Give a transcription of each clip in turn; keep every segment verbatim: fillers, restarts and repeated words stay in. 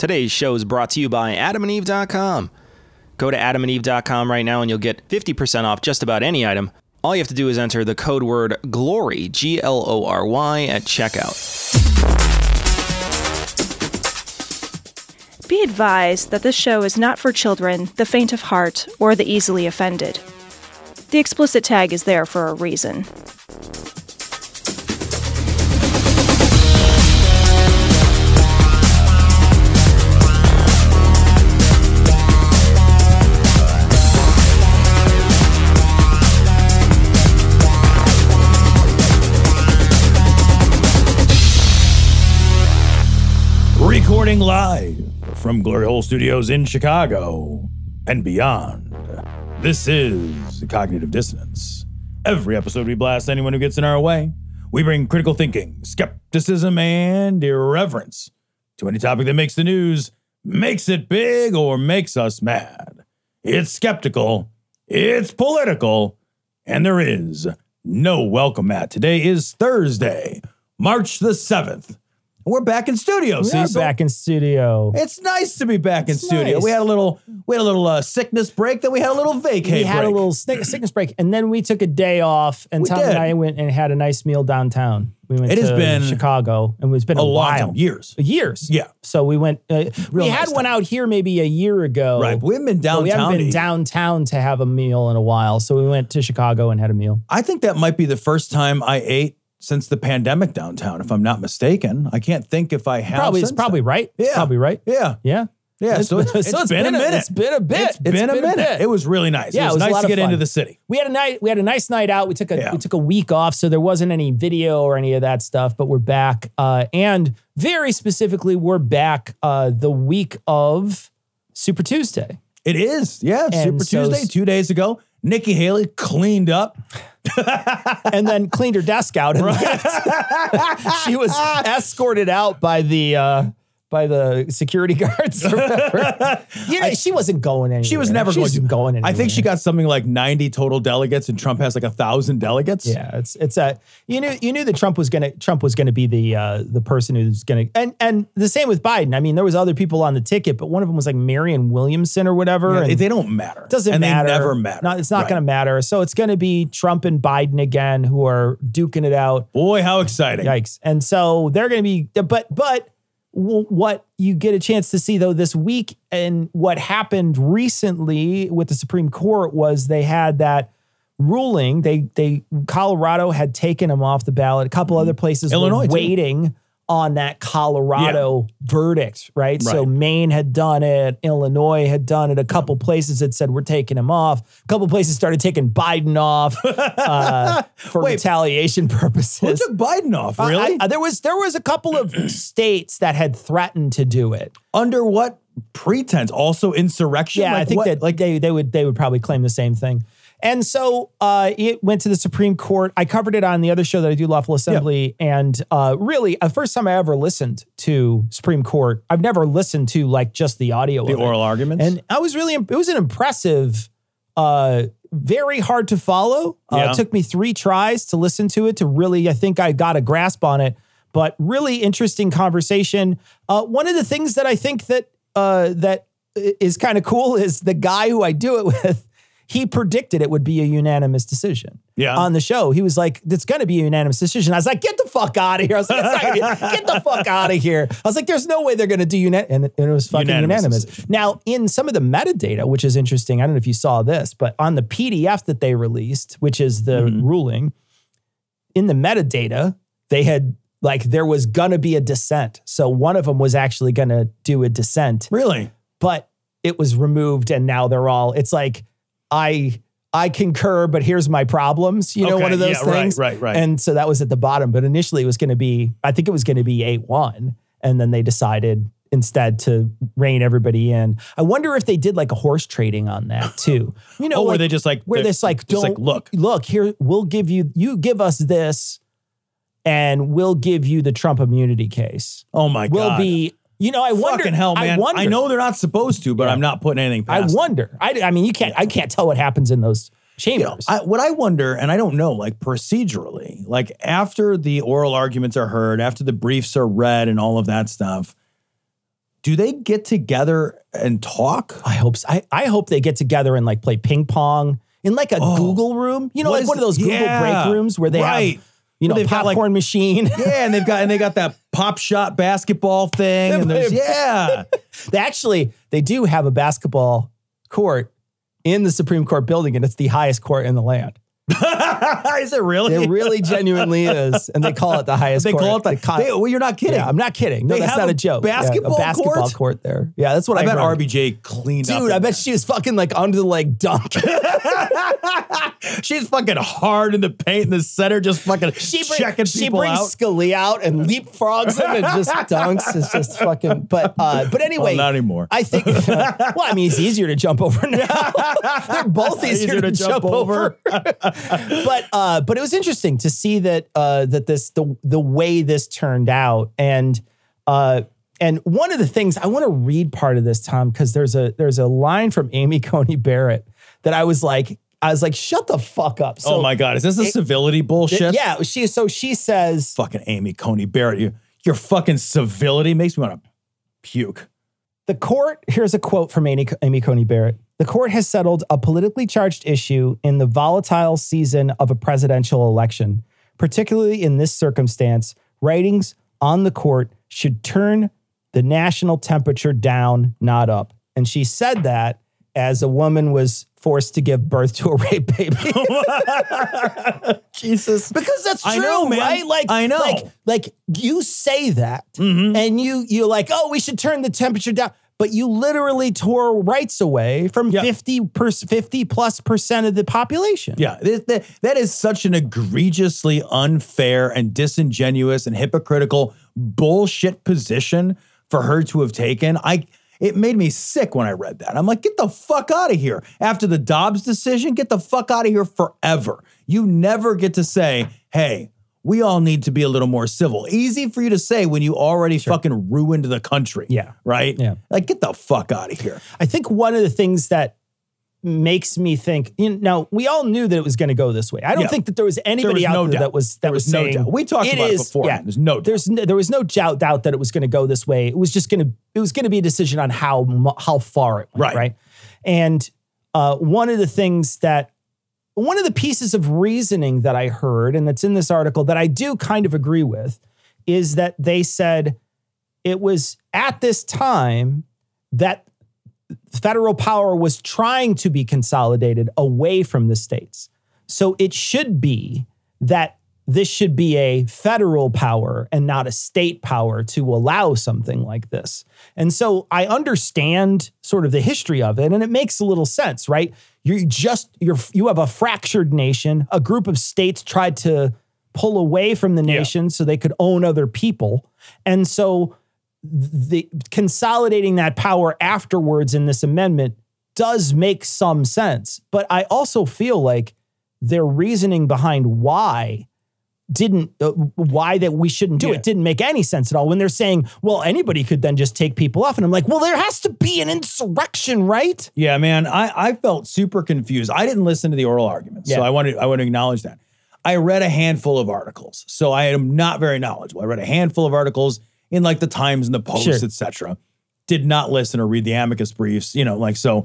Today's show is brought to you by adam and eve dot com. Go to adam and eve dot com right now and you'll get fifty percent off just about any item. All you have to do is enter the code word GLORY, G L O R Y, at checkout. Be advised that this show is not for children, the faint of heart, or the easily offended. The explicit tag is there for a reason. Recording live from Glory Hole Studios in Chicago and beyond. This is Cognitive Dissonance. Every episode we blast anyone who gets in our way. We bring critical thinking, skepticism, and irreverence to any topic that makes the news, makes it big, or makes us mad. It's skeptical, it's political, and there is no welcome mat. Today is Thursday, March the seventh. We're back in studio, We Cecil. are back in studio. It's nice to be back in It's studio. nice. We had a little, we had a little uh, sickness break. Then we had a little vacay we had break. a little sick- sickness break, and then we took a day off, and We Tom did. and I went and had a nice meal downtown. We went It to has been Chicago, and it's been a, a long while. time, years. Years. Yeah. So we went, uh, Real we nice had one time. out here maybe a year ago. Right, but we haven't been but downtown. we haven't to been eat. downtown to have a meal in a while. So we went to Chicago and had a meal. I think that might be the first time I ate since the pandemic downtown, if I'm not mistaken. I can't think if I have. Probably, it's since probably then. right. Yeah. Probably right. Yeah. Yeah. Yeah. So it's, it's so been, a minute. It's been a bit. It's been a minute. It was really nice. Yeah, it was, it was a nice lot to of get fun. into the city. We had a night. We had a nice night out. We took a Yeah. we took a week off, so there wasn't any video or any of that stuff. But we're back, uh, and very specifically, we're back uh, the week of Super Tuesday. It is. Yeah. And Super so- Tuesday, two days ago. Nikki Haley cleaned up. And then cleaned her desk out and left. She was escorted out by the uh, by the security guards. Or whatever. You know, she wasn't going anywhere. She was never she going wasn't to. going anywhere. I think she got something like ninety total delegates, and Trump has like a thousand delegates. Yeah, it's it's a you knew you knew that Trump was gonna Trump was gonna be the uh, the person who's gonna and and the same with Biden. I mean, there was other people on the ticket, but one of them was like Marianne Williamson or whatever. Yeah, and they don't matter. doesn't and matter. They never matter. No, it's not Right. gonna matter. So it's gonna be Trump and Biden again, who are duking it out. Boy, how exciting! Yikes! And so they're gonna be, but but. w- What you get a chance to see though this week and what happened recently with the Supreme Court was they had that ruling. They they Colorado had taken him off the ballot. A couple other places Illinois, were too. waiting on that Colorado verdict, right? So Right. Maine had done it, Illinois had done it. A couple places had said we're taking him off. A couple places started taking Biden off uh, for Wait. retaliation purposes. Who took Biden off? I- Really? I- there was there was a couple of states that had threatened to do it. Under what pretense? Also insurrection? Yeah, Like I think what? that like they they would they would probably claim the same thing. And so uh, it went to the Supreme Court. I covered it on the other show that I do, Lawful Assembly. And uh, really, the first time I ever listened to Supreme Court, I've never listened to like just the audio the of it. oral arguments. And I was really, it was an impressive, uh, very hard to follow. Uh, Yeah. It took me three tries to listen to it to really, I think I got a grasp on it. But really interesting conversation. Uh, one of the things that I think that uh, that is kind of cool is the guy who I do it with. He predicted it would be a unanimous decision. Yeah. On the show, he was like, "It's going to be a unanimous decision." I was like, "Get the fuck out of here!" I was like, "It's not gonna- "Get the fuck out of here!" I was like, "There's no way they're going to do unanimous," and, and it was fucking Unanimous unanimous. decision. Now, in some of the metadata, which is interesting, I don't know if you saw this, but on the P D F that they released, which is the Mm-hmm. ruling, in the metadata, they had like there was gonna be a dissent. So one of them was actually gonna do a dissent, really? but it was removed, and now they're all. It's like I. I concur, but here's my problems. You know, Okay, one of those yeah, right, things. right, right. And so that was at the bottom. But initially it was going to be, I think it was going to be eight one. And then they decided instead to rein everybody in. I wonder if they did like a horse trading on that too. You know, Oh, where like, they just like where they're- this like, just don't like, look. look here, we'll give you, you give us this and we'll give you the Trump immunity case. Oh my We'll God. be, you know, I wonder. Fucking hell, man. I wonder. I know they're not supposed to, but Yeah. I'm not putting anything I past them. wonder. I, I mean, you can't, I can't tell what happens in those You know, chambers. I, what I wonder, and I don't know, like procedurally, like after the oral arguments are heard, after the briefs are read and all of that stuff, do they get together and talk? I hope so. I, I hope they get together and like play ping pong in like a Oh. Google room. You know, What like is one of those the- Google yeah, break rooms where they right. have, you know, Where they've got, popcorn like- machine. Yeah, and they've got and they got that pop shot basketball thing. And there's yeah. They actually, they do have a basketball court in the Supreme Court building, and it's the highest court in the land. Is it really? It really genuinely is. And they call it the highest They court. call it the. They con- They, well, you're not kidding. Yeah, I'm not kidding. No, They that's have not a a joke. Yeah, basketball a basketball court? court there. Yeah, that's what I, I bet heard. R B J cleaned up. Dude, in I bet that. she was fucking like under the leg dunk. She's fucking hard in the paint in the center, just fucking She, bring, checking she people brings out. Scalia out and leapfrogs him and just dunks. It's just fucking. But uh, but anyway, Well, not anymore. I think. well, I mean, it's easier to jump over now. They're both easier, to, jump, over. but uh, but it was interesting to see that uh, that this the the way this turned out, and uh, and one of the things I want to read part of this, Tom, because there's a there's a line from Amy Coney Barrett that I was like. I was like, shut the fuck up. So, oh my God, is this a it- civility bullshit? yeah, she so she says, Fucking Amy Coney Barrett, you, your fucking civility makes me want to puke. the court, here's a quote from Amy, Amy Coney Barrett. The court has settled a politically charged issue in the volatile season of a presidential election. Particularly in this circumstance, writings on the court should turn the national temperature down, not up. And she said that as a woman was forced to give birth to a rape baby. Jesus. Because that's true, I know, man. right? Like, I know. Like, like you say that, Mm-hmm. and you you're like, oh, we should turn the temperature down, but you literally tore rights away from Yeah. fifty per, fifty plus percent of the population. Yeah, that, that, that is such an egregiously unfair and disingenuous and hypocritical bullshit position for her to have taken. I it made me sick when I read that. I'm like, get the fuck out of here. After the Dobbs decision, get the fuck out of here forever. You never get to say, hey, we all need to be a little more civil. Easy for you to say when you already fucking ruined the country. Yeah. Right? Yeah. Like, get the fuck out of here. I think one of the things that makes me think, you know, we all knew that it was going to go this way. I don't Yeah. think that there was anybody There was out no there doubt. that was that There was, was no saying doubt. We talked about it is- beforehand. Yeah, There's no doubt. There's no, there was no doubt, doubt that it was going to go this way. It was just going to it was going to be a decision on how mu- how far it went, Right. right? And uh, one of the things that one of the pieces of reasoning that I heard, and that's in this article that I do kind of agree with, is that they said it was at this time that federal power was trying to be consolidated away from the states. So it should be that this should be a federal power and not a state power to allow something like this. And so I understand sort of the history of it, and it makes a little sense, right? You're just, you're, you have a fractured nation. A group of states tried to pull away from the nation so they could own other people. And so the consolidating that power afterwards in this amendment does make some sense. But I also feel like their reasoning behind why didn't, uh, why that we shouldn't do Yeah. it didn't make any sense at all when they're saying, well, anybody could then just take people off. And I'm like, well, there has to be an insurrection, right? Yeah, man, I, I felt super confused. I didn't listen to the oral arguments, so Yeah. I want to I want to acknowledge that. I read a handful of articles, so I am not very knowledgeable. I read a handful of articles in like the Times and the Post, Sure. et cetera. Did not listen or read the amicus briefs, you know, like so.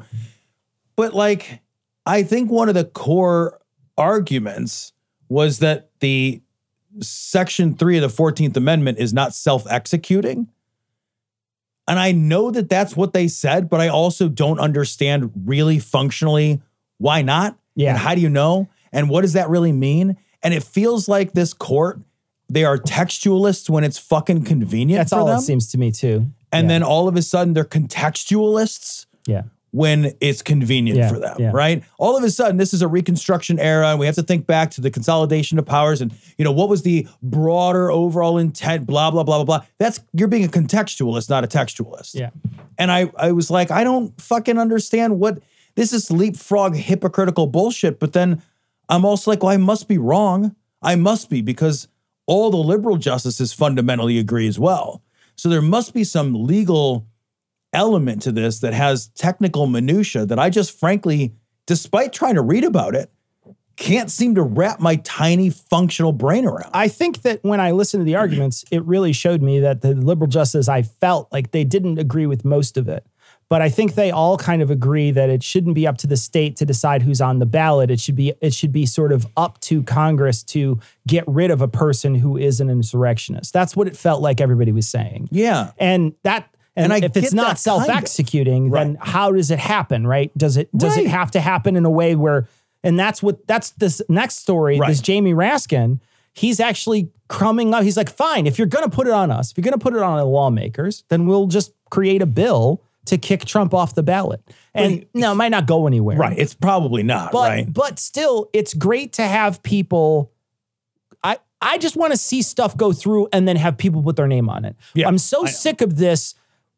But like, I think one of the core arguments was that the Section three of the fourteenth Amendment is not self-executing. And I know that that's what they said, but I also don't understand really functionally why not. Yeah. And how do you know? And what does that really mean? And it feels like this court, they are textualists when it's fucking convenient That's for all them. it seems to me too. And Yeah. then all of a sudden they're contextualists yeah. when it's convenient Yeah, for them, yeah. right? All of a sudden, this is a Reconstruction era, and we have to think back to the consolidation of powers and, you know, what was the broader overall intent, blah, blah, blah, blah, blah. That's, you're being a contextualist, not a textualist. Yeah. And I, I was like, I don't fucking understand what, this is leapfrog hypocritical bullshit, but then I'm also like, well, I must be wrong. I must be, because all the liberal justices fundamentally agree as well. So there must be some legal element to this that has technical minutia that I just frankly, despite trying to read about it, can't seem to wrap my tiny functional brain around. I think that when I listened to the arguments, it really showed me that the liberal justices, I felt like they didn't agree with most of it. But I think they all kind of agree that it shouldn't be up to the state to decide who's on the ballot. It should be it should be sort of up to Congress to get rid of a person who is an insurrectionist. That's what it felt like everybody was saying. Yeah. And that and, And I if it's get not that self-executing, kind of. then Right. how does it happen, right? Does it does Right. it have to happen in a way where and that's what that's this next story, Right. this Jamie Raskin, he's actually coming up. He's like, fine, if you're going to put it on us, if you're going to put it on the lawmakers, then we'll just create a bill to kick Trump off the ballot. And he- no, it might not go anywhere. Right. It's probably not, But right? but still, it's great to have people. I I just want to see stuff go through and then have people put their name on it. Yeah, I'm so I know. sick of this.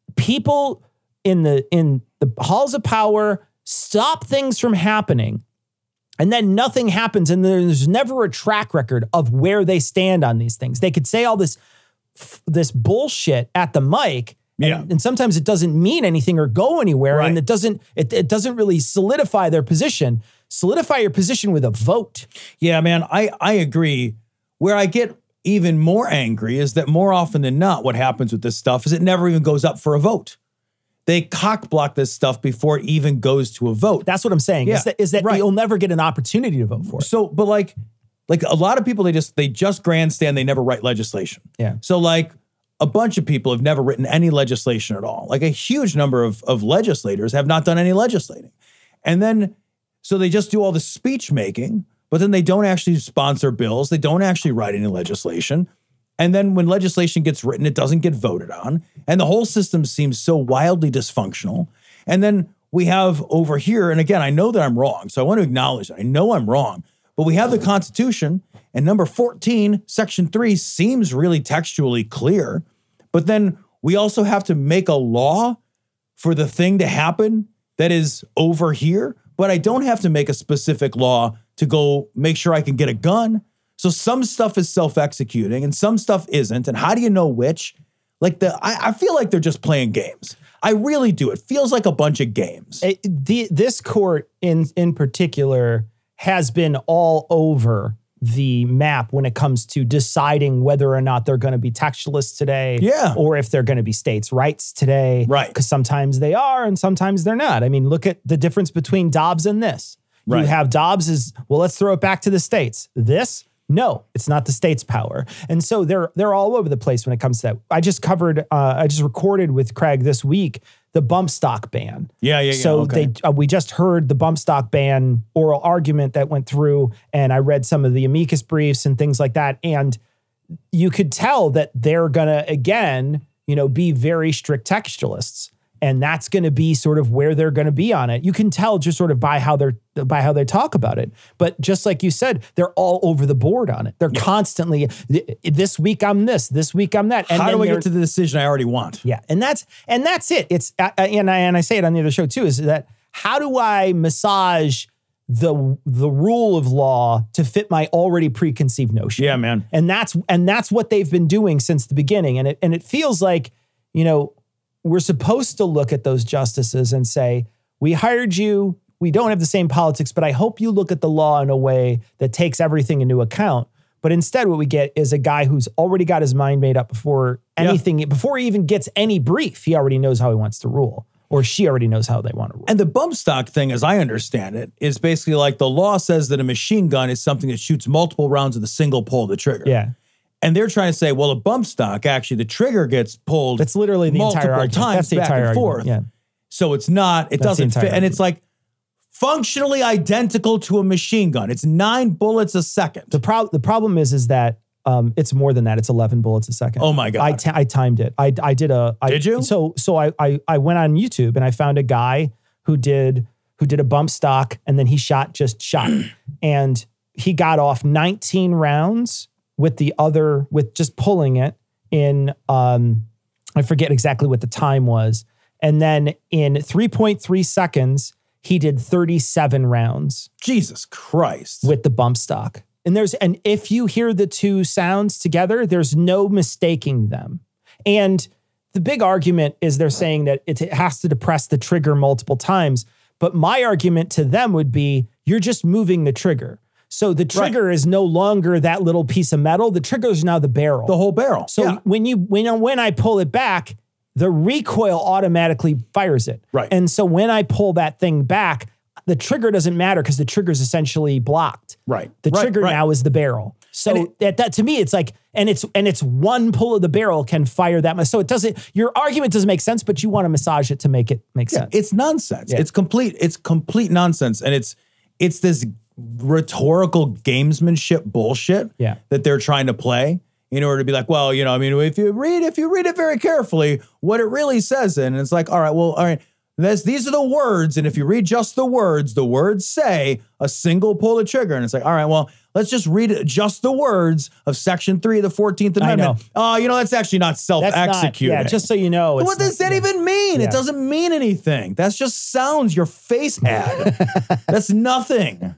People in the in the halls of power stop things from happening. And then nothing happens, and there's never a track record of where they stand on these things. They could say all this, this bullshit at the mic, and, Yeah. and sometimes it doesn't mean anything or go anywhere, Right. and it doesn't it, it doesn't really solidify their position. Solidify your position with a vote. Yeah, man, I, I agree. Where I get even more angry is that more often than not, what happens with this stuff is it never even goes up for a vote. They cock block this stuff before it even goes to a vote. That's what I'm saying. Yeah, is that, is that right. you'll never get an opportunity to vote for it. So, but like, like a lot of people, they just they just grandstand. They never write legislation. Yeah. So like a bunch of people have never written any legislation at all. Like a huge number of of legislators have not done any legislating, and then so they just do all the speech making, but then they don't actually sponsor bills. They don't actually write any legislation. And then when legislation gets written, it doesn't get voted on. And the whole system seems so wildly dysfunctional. And then we have over here, and again, I know that I'm wrong, so I want to acknowledge that. I know I'm wrong. But we have the Constitution, and number fourteen, Section three seems really textually clear. But then we also have to make a law for the thing to happen that is over here. But I don't have to make a specific law to go make sure I can get a gun. So some stuff is self-executing and some stuff isn't. And how do you know which? Like the, I, I feel like they're just playing games. I really do. It feels like a bunch of games. It- the, this court in in particular has been all over the map when it comes to deciding whether or not they're going to be textualists today, Yeah. or if they're going to be states' rights today, Right. Because sometimes they are and sometimes they're not. I mean, look at the difference between Dobbs and this. You Right. have Dobbs is, well, let's throw it back to the states. This, no, it's not the state's power. And so they're they're all over the place when it comes to that. I just covered, uh, I just recorded with Craig this week the bump stock ban. Yeah, yeah, yeah, So okay. they uh, we just heard the bump stock ban oral argument that went through, and I read some of the amicus briefs and things like that. And you could tell that they're gonna again, you know, be very strict textualists. And that's going to be sort of where they're going to be on it. You can tell just sort of by how they're by how they talk about it. But just like you said, they're all over the board on it. They're constantly th- this week I'm this, this week I'm that. And how then do I they're- get to the decision I already want? yeah, and that's and that's it. It's uh, and I and I say it on the other show too. Is that how do I massage the the rule of law to fit my already preconceived notion? Yeah, man. And that's and that's what they've been doing since the beginning. And it and it feels like, you know, we're supposed to look at those justices and say, we hired you. We don't have the same politics, but I hope you look at the law in a way that takes everything into account. But instead, what we get is a guy who's already got his mind made up before anything, before he even gets any brief. He already knows how he wants to rule, or she already knows how they want to rule. And the bump stock thing, as I understand it, is basically like the law says that a machine gun is something that shoots multiple rounds with a single pull of the trigger. yeah. And they're trying to say, well, a bump stock, actually, the trigger gets pulled That's literally the multiple entire argument. times That's the back entire and argument. forth. Yeah. So it's not, it That's the doesn't entire fit. And it's like functionally identical to a machine gun. It's nine bullets a second. The, pro- the problem is, is that um, it's more than that. It's eleven bullets a second. Oh my God. I, t- I timed it. I, I did a. I, Did you? So so I, I I went on YouTube and I found a guy who did who did a bump stock, and then he shot just shot, and he got off nineteen rounds with the other with just pulling it in. Um, I forget exactly what the time was, and then in three point three seconds he did thirty-seven rounds Jesus Christ. with the bump stock. And there's, and if you hear the two sounds together, there's no mistaking them. And the big argument is they're saying that it has to depress the trigger multiple times. But my argument to them would be, you're just moving the trigger. So the trigger right. is no longer that little piece of metal. The trigger is now the barrel. The whole barrel. So yeah. when you when when I pull it back, the recoil automatically fires it. Right. And so when I pull that thing back, the trigger doesn't matter because the trigger is essentially blocked. Right. The right, trigger right. now is the barrel. So it, that, that to me, it's like, and it's and it's one pull of the barrel can fire that much. So it doesn't, your argument doesn't make sense, but you want to massage it to make it make yeah, sense. It's nonsense. Yeah. It's complete, it's complete nonsense. And it's it's this rhetorical gamesmanship bullshit yeah. that they're trying to play in order to be like, well, you know, I mean, if you read, if you read it very carefully, what it really says, and it's like, all right, well, all right. This, these are the words, and if you read just the words, the words say a single pull the trigger. And it's like, all right, well, let's just read just the words of Section three of the fourteenth Amendment. Oh, uh, you know, that's actually not self-executing. Yeah, just so you know. What does that yeah. even mean? Yeah. It doesn't mean anything. That's just sounds your face had. That's nothing.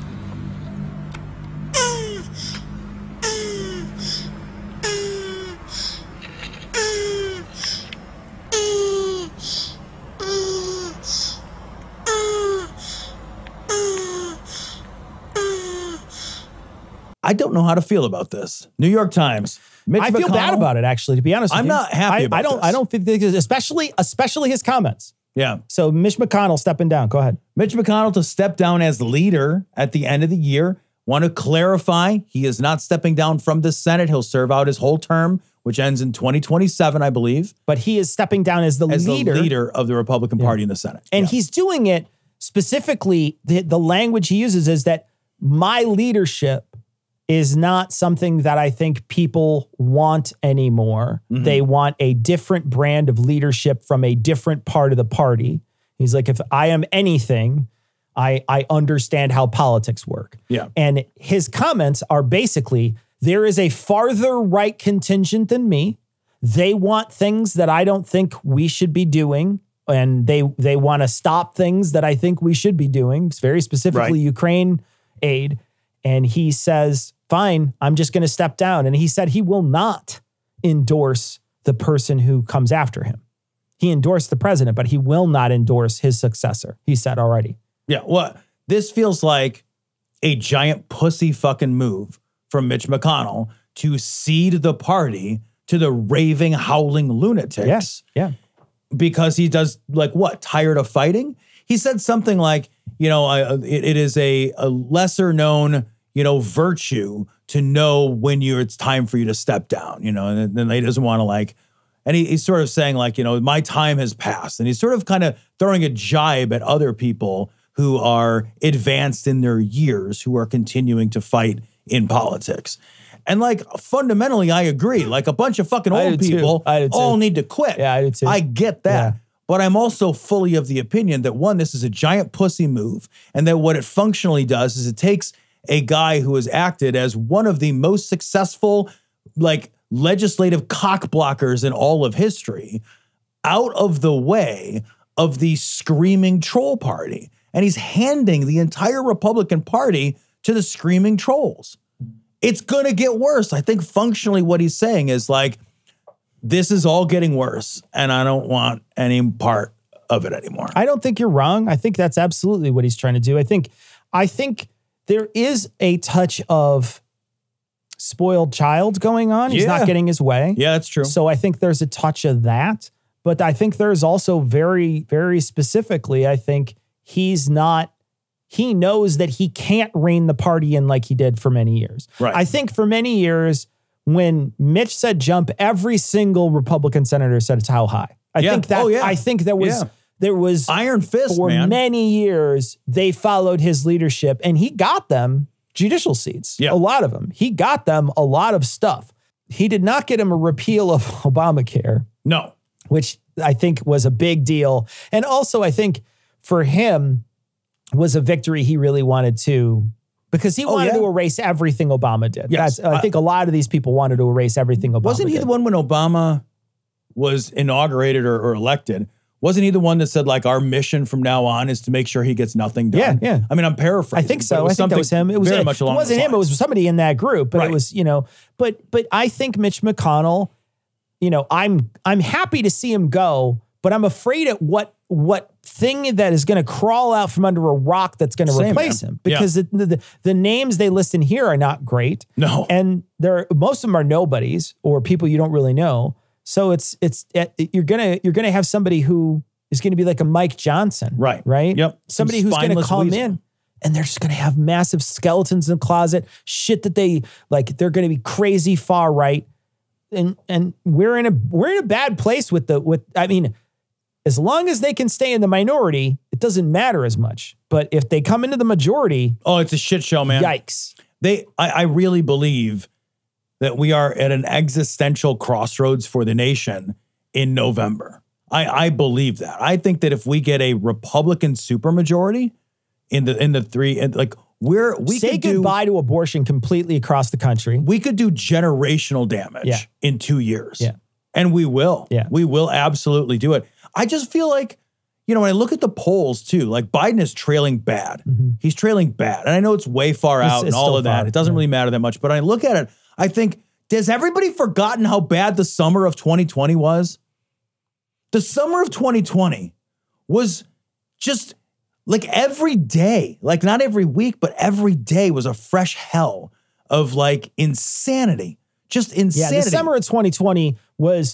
I don't know how to feel about this. New York Times. Mitch I feel McConnell, bad about it, actually, to be honest with I'm you. not happy I, about I don't, this. I don't think, this, especially, especially his comments. Yeah. So Mitch McConnell stepping down. Go ahead. Mitch McConnell to step down as leader at the end of the year. Want to clarify, he is not stepping down from the Senate. He'll serve out his whole term, which ends in twenty twenty-seven, I believe. But he is stepping down as the as leader. the leader of the Republican yeah. Party in the Senate. And yeah. he's doing it specifically, the, the language he uses is that my leadership is not something that I think people want anymore. Mm-hmm. They want a different brand of leadership from a different part of the party. He's like, if I am anything, I, I understand how politics work. Yeah. And his comments are basically, there is a farther right contingent than me. They want things that I don't think we should be doing. And they they want to stop things that I think we should be doing. It's very specifically right. Ukraine aid. And he says, fine, I'm just going to step down. And he said he will not endorse the person who comes after him. He endorsed the president, but he will not endorse his successor. He said already. Yeah, well, this feels like a giant pussy fucking move from Mitch McConnell to cede the party to the raving, howling lunatics. Yes, yeah. Because he does, like, what, tired of fighting? He said something like, you know, uh, it, it is a, a lesser known, you know, virtue to know when you're, it's time for you to step down, you know, and then he doesn't want to like, and he, he's sort of saying like, you know, my time has passed. And he's sort of kind of throwing a jibe at other people who are advanced in their years, who are continuing to fight in politics. And like, fundamentally, I agree. Like a bunch of fucking old people all need to quit. Yeah, I do too. I get that. Yeah. But I'm also fully of the opinion that one, this is a giant pussy move. And that what it functionally does is it takes a guy who has acted as one of the most successful, like, legislative cock blockers in all of history out of the way of the screaming troll party. And he's handing the entire Republican Party to the screaming trolls. It's going to get worse. I think functionally what he's saying is like, this is all getting worse and I don't want any part of it anymore. I don't think you're wrong. I think that's absolutely what he's trying to do. I think, I think there is a touch of spoiled child going on. He's yeah. not getting his way. Yeah, that's true. So I think there's a touch of that. But I think there's also very, very specifically, I think he's not, he knows that he can't rein the party in like he did for many years. Right. I think for many years, when Mitch said jump, every single Republican senator said it's how high. I yeah. think that, oh, yeah. I think there was, yeah. there was iron fist, for man. many years, they followed his leadership and he got them judicial seats. Yeah. A lot of them. He got them a lot of stuff. He did not get him a repeal of Obamacare. No. Which I think was a big deal. And also I think for him was a victory he really wanted to, because he wanted oh, yeah. to erase everything Obama did. Yes. That's, I think a lot of these people wanted to erase everything Obama Wasn't he did. the one when Obama was inaugurated or, or elected? Wasn't he the one that said, like, our mission from now on is to make sure he gets nothing done? Yeah, yeah. I mean, I'm paraphrasing. I think so. I think that was him. It was very much along It wasn't those him. It was somebody in that group. But right. it was, you know, but but I think Mitch McConnell, you know, I'm I'm happy to see him go, but I'm afraid at what what thing that is going to crawl out from under a rock that's going to Same, replace man. him? Because Yeah. the, the the names they list in here are not great. No. And they're most of them are nobodies or people you don't really know. So it's it's it, you're gonna you're gonna have somebody who is going to be like a Mike Johnson, Right. Right. Yep. Somebody Some who's going to spineless come weasel. in. And they're just going to have massive skeletons in the closet, shit that they like. They're going to be crazy far right, and and we're in a we're in a bad place with the with. I mean, as long as they can stay in the minority, it doesn't matter as much. But if they come into the majority, Oh, it's a shit show, man. yikes! They, I, I really believe that we are at an existential crossroads for the nation in November. I, I believe that. I think that if we get a Republican supermajority in the in the three, and like we're we Say could do, goodbye to abortion completely across the country. we could do generational damage Yeah. in two years. Yeah. And we will. Yeah. We will absolutely do it. I just feel like, you know, when I look at the polls too, like Biden is trailing bad. He's trailing bad. And I know it's way far It's- out and it's all still of that. far, It doesn't yeah. really matter that much. But I look at it, I think, has everybody forgotten how bad the summer of twenty twenty was? The summer of twenty twenty was just like every day, like not every week, but every day was a fresh hell of like insanity. Just Yeah, insanity. the summer of twenty twenty was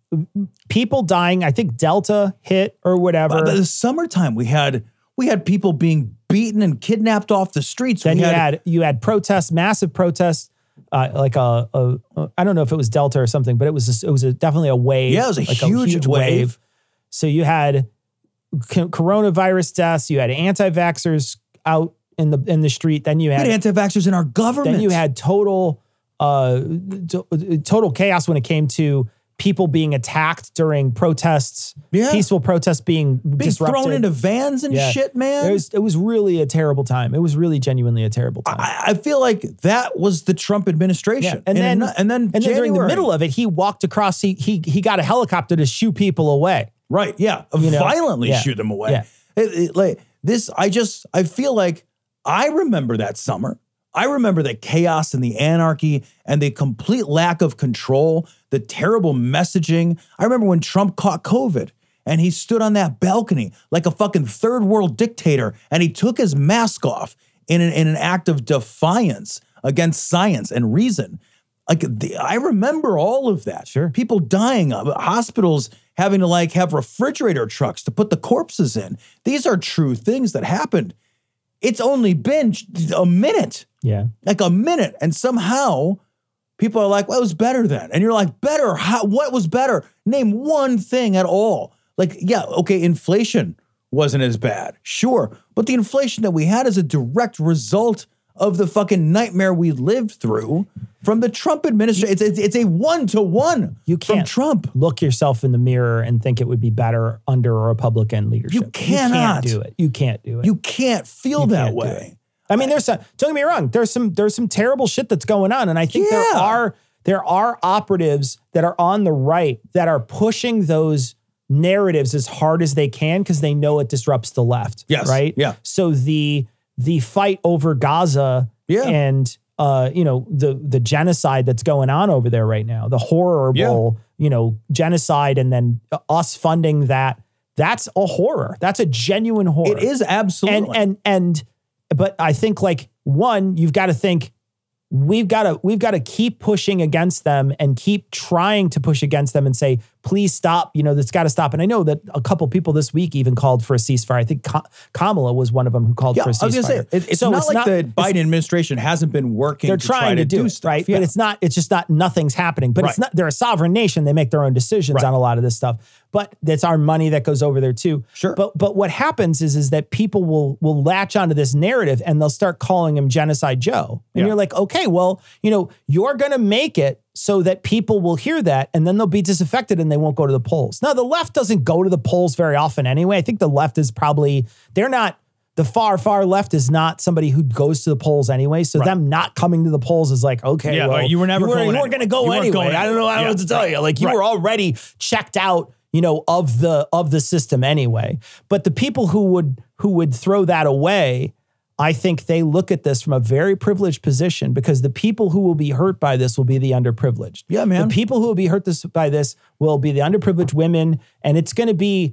people dying. I think Delta hit or whatever. But the summertime, we had we had people being beaten and kidnapped off the streets. Then we you had you had protests, massive protests, uh, like a, a, a I don't know if it was Delta or something, but it was just, it was a, definitely a wave. Yeah, it was a like huge wave. So you had co- coronavirus deaths, you had anti-vaxxers out in the in the street. Then you we had, had anti-vaxxers in our government. then you had total uh, to- total chaos when it came to people being attacked during protests, Yeah. peaceful protests being, being disrupted. thrown into vans and Yeah. shit, man. It was it was really a terrible time. It was really genuinely a terrible time. I, I feel like that was the Trump administration. And, then, in- and then and then during the January. middle of it, he walked across. He he he got a helicopter to shoo people away. Right. Yeah. You know? Violently Yeah. shoot them away. Yeah. It- it- like this, I just, I feel like I remember that summer. I remember the chaos and the anarchy and the complete lack of control, the terrible messaging. I remember when Trump caught COVID and he stood on that balcony like a fucking third world dictator and he took his mask off in an, in an act of defiance against science and reason. Like the, I remember all of that. Sure. People dying, uh, hospitals having to like have refrigerator trucks to put the corpses in. These are true things that happened. It's only been a minute, Yeah. like a minute. And somehow people are like, well, it was better then. And you're like, better? How, what was better? Name one thing at all. Like, yeah, okay, inflation wasn't as bad. Sure. But the inflation that we had is a direct result of the fucking nightmare we lived through from the Trump administration. It's, it's, it's a one-to-one You from can't Trump. look yourself in the mirror and think it would be better under a Republican leadership. You cannot. You can't do it. You can't do it. You can't feel You that can't do way. it. I mean, there's some, don't get me wrong. There's some, there's some terrible shit that's going on. And I think there Yeah. are, there are operatives that are on the right that are pushing those narratives as hard as they can because they know it disrupts the left. Yes. Right. Yeah. So the, the fight over Gaza Yeah. and, uh, you know, the, the genocide that's going on over there right now, the horrible, you know, genocide and then us funding that, that's a horror. That's a genuine horror. It is absolutely. And and and but I think like one, you've got to think we've got to we've got to keep pushing against them and keep trying to push against them and say, please stop. You know, that's got to stop. And I know that a couple people this week even called for a ceasefire. I think Ka- Kamala was one of them who called yeah, for a I was gonna say, ceasefire. it- it's So not like the it's- Biden administration hasn't been working they're to trying try to, to, do, it, stuff. right? Yeah. But it's not, it's just not, nothing's happening. But it's Right. not, they're a sovereign nation. They make their own decisions Right. on a lot of this stuff. But that's our money that goes over there too. Sure. But but what happens is, is that people will will latch onto this narrative and they'll start calling him Genocide Joe. And Yeah. you're like, okay, well, you know, you're gonna make it so that people will hear that and then they'll be disaffected and they won't go to the polls. Now, the left doesn't go to the polls very often anyway. I think the left is probably, they're not, the far, far left is not somebody who goes to the polls anyway. So Right. them not coming to the polls is like, okay, Yeah, well, but you were never you going you anyway. weren't going to go You weren't anyway. going I don't know. I don't know anyway. what to tell Yeah. you. Like you Right. were already checked out, you know, of the, of the system anyway. But the people who would, who would throw that away, I think they look at this from a very privileged position because the people who will be hurt by this will be the underprivileged. Yeah, man. The people who will be hurt this, by this will be the underprivileged women. And it's going to be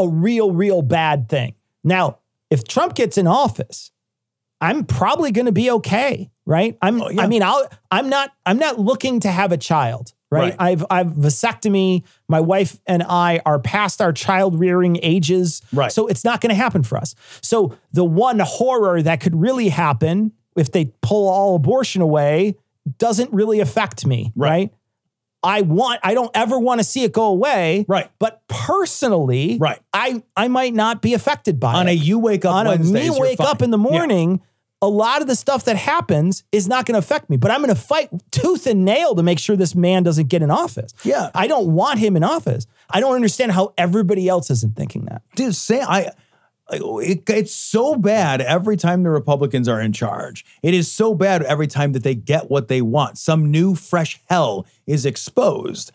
a real, real bad thing. Now, if Trump gets in office, I'm probably going to be okay, right? I'm. Oh, yeah. I mean, I'll. I'm not. I'm not looking to have a child, right? right? I've. I've vasectomy. My wife and I are past our child rearing ages, right? So it's not going to happen for us. So the one horror that could really happen if they pull all abortion away doesn't really affect me, right? right? I want, I don't ever want to see it go away. Right. But personally, right. I, I might not be affected by on it. On a you wake up on Wednesdays, a me wake up in the morning, yeah. a lot of the stuff that happens is not going to affect me. But I'm going to fight tooth and nail to make sure this man doesn't get in office. Yeah. I don't want him in office. I don't understand how everybody else isn't thinking that. Dude, say I... It, it's so bad every time the Republicans are in charge. It is so bad every time that they get what they want. Some new, fresh hell is exposed.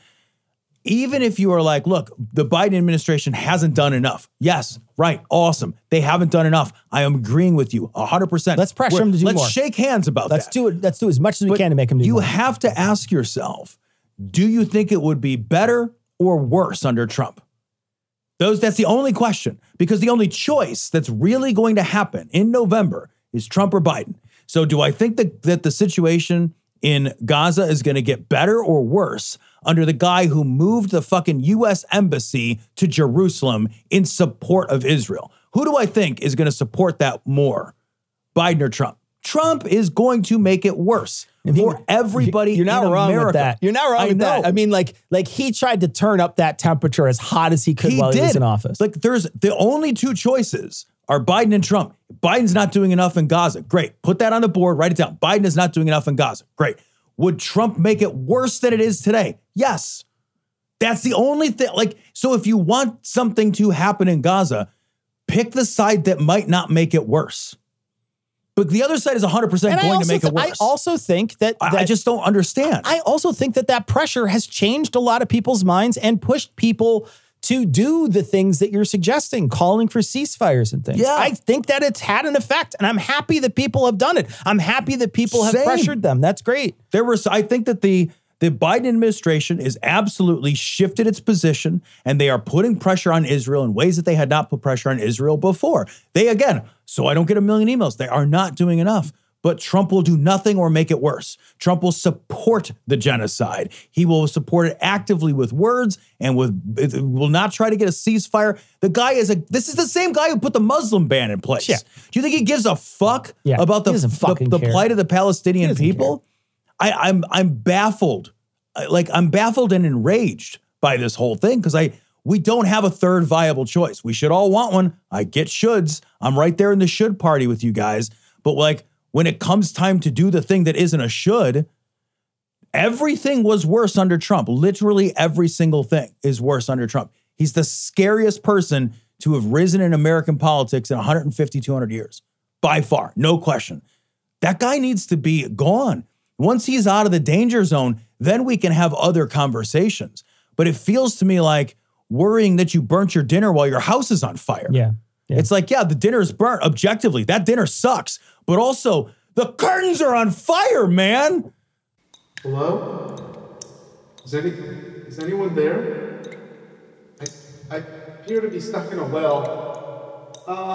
Even if you are like, look, the Biden administration hasn't done enough. Yes, right, awesome. They haven't done enough. I am agreeing with you one hundred percent. Let's pressure them to do let's more. Let's shake hands about let's that. Do it, let's do as much as we but can to make them do you more. You have to ask yourself, do you think it would be better or worse under Trump? Those, that's the only question, because the only choice that's really going to happen in November is Trump or Biden. So do I think that, that the situation in Gaza is going to get better or worse under the guy who moved the fucking U S embassy to Jerusalem in support of Israel? Who do I think is going to support that more, Biden or Trump? Trump is going to make it worse for everybody. You're not in wrong America. with that. You're not wrong I with know. that. I mean, like, like he tried to turn up that temperature as hot as he could he while did. he was in office. Like, there's the only two choices are Biden and Trump. Biden's not doing enough in Gaza. Great. Put that on the board. Write it down. Biden is not doing enough in Gaza. Great. Would Trump make it worse than it is today? Yes. That's the only thing. Like, so if you want something to happen in Gaza, pick the side that might not make it worse. But the other side is one hundred percent and going to make th- it worse. I also think that, that... I just don't understand. I also think that that pressure has changed a lot of people's minds and pushed people to do the things that you're suggesting, calling for ceasefires and things. Yeah. I think that it's had an effect, and I'm happy that people have done it. I'm happy that people have Same. pressured them. That's great. There was, I think that the... The Biden administration is absolutely shifted its position, and they are putting pressure on Israel in ways that they had not put pressure on Israel before. They, again, so I don't get a million emails, they are not doing enough. But Trump will do nothing or make it worse. Trump will support the genocide. He will support it actively with words and with will not try to get a ceasefire. The guy is a, this is the same guy who put the Muslim ban in place. Yeah. Do you think he gives a fuck yeah, about the, the, the plight of the Palestinian people? Care. I, I'm I'm baffled, like I'm baffled and enraged by this whole thing because I we don't have a third viable choice. We should all want one. I get shoulds. I'm right there in the should party with you guys. But like when it comes time to do the thing that isn't a should, everything was worse under Trump. Literally every single thing is worse under Trump. He's the scariest person to have risen in American politics in one hundred fifty, two hundred years, by far, no question. That guy needs to be gone. Once he's out of the danger zone, then we can have other conversations. But it feels to me like worrying that you burnt your dinner while your house is on fire. Yeah. yeah. It's like, yeah, the dinner is burnt. Objectively, that dinner sucks. But also, the curtains are on fire, man. Hello? Is any is anyone there? I I appear to be stuck in a well.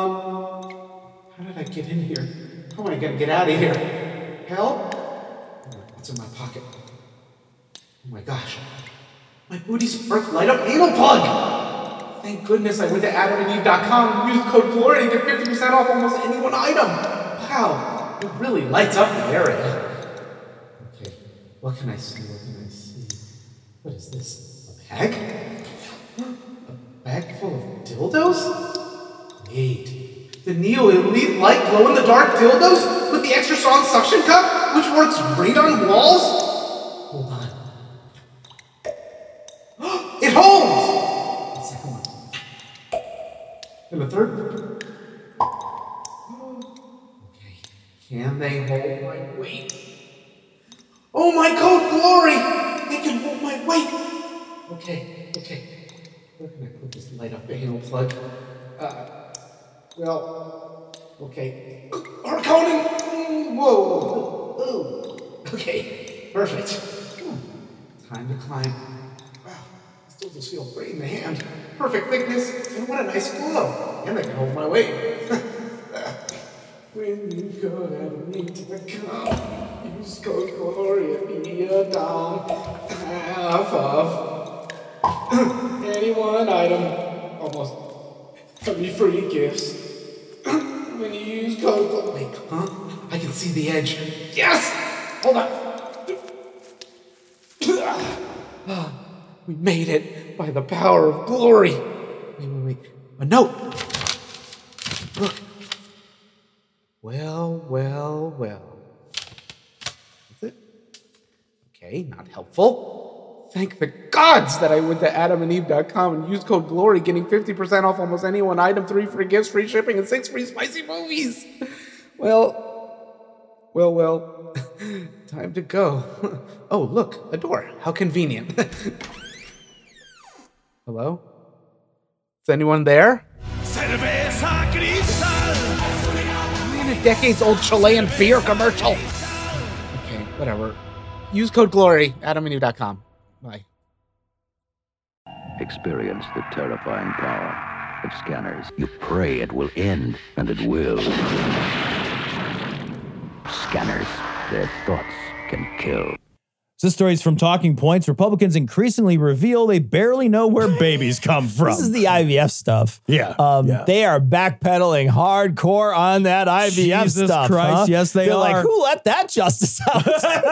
Um, how did I get in here? How am I gonna get out of here? Help? What's in my pocket? Oh my gosh. My booty's birth light up anal plug! Thank goodness I went to adam and eve dot com and used code GLORY to get fifty percent off almost any one item. Wow, it really lights up the area. Okay, what can I see? What can I see? What is this? A bag? A bag full of dildos? Wait, the Neo Elite Light glow-in-the-dark dildos with the extra strong suction cup, which works great on walls? Hold on. It holds! The second one. And the third? Okay. Can they hold my weight? Oh my code GLORY! They can hold my weight! Okay, okay. Where can I put this light up anal plug? Uh, well, okay. Harkonnen! Whoa! Ooh. Okay, perfect. Hmm. Time to climb. Wow, still Syllables feel great in the hand. Perfect thickness, and what a nice glow. And I can hold my weight. When you go down into the cup, use code Gloria, be a down, half of any one item, almost three free gifts. When you use code Gloria, wait, huh? I can see the edge. Yes! Hold on. We made it by the power of glory. Wait, wait, wait. A note. Look. Well, well, well. Is it? Okay, not helpful. Thank the gods that I went to adam and eve dot com and used code GLORY, getting fifty percent off almost any one item, three free gifts, free shipping, and six free spicy movies. Well, well, well. Time to go. Oh, look, a door. How convenient. Hello? Is anyone there? In a decades-old Chilean beer commercial. Okay, whatever. Use code GLORY, adam and eve dot com. Bye. Experience the terrifying power of scanners. You pray it will end, and it will. Scanners, their thoughts can kill. This story's from Talking Points. Republicans increasingly reveal they barely know where babies come from. This is the I V F stuff. Yeah, Um, yeah. They are backpedaling hardcore on that I V F Jesus stuff. Christ, huh? yes, they They're are. like, who let that justice out?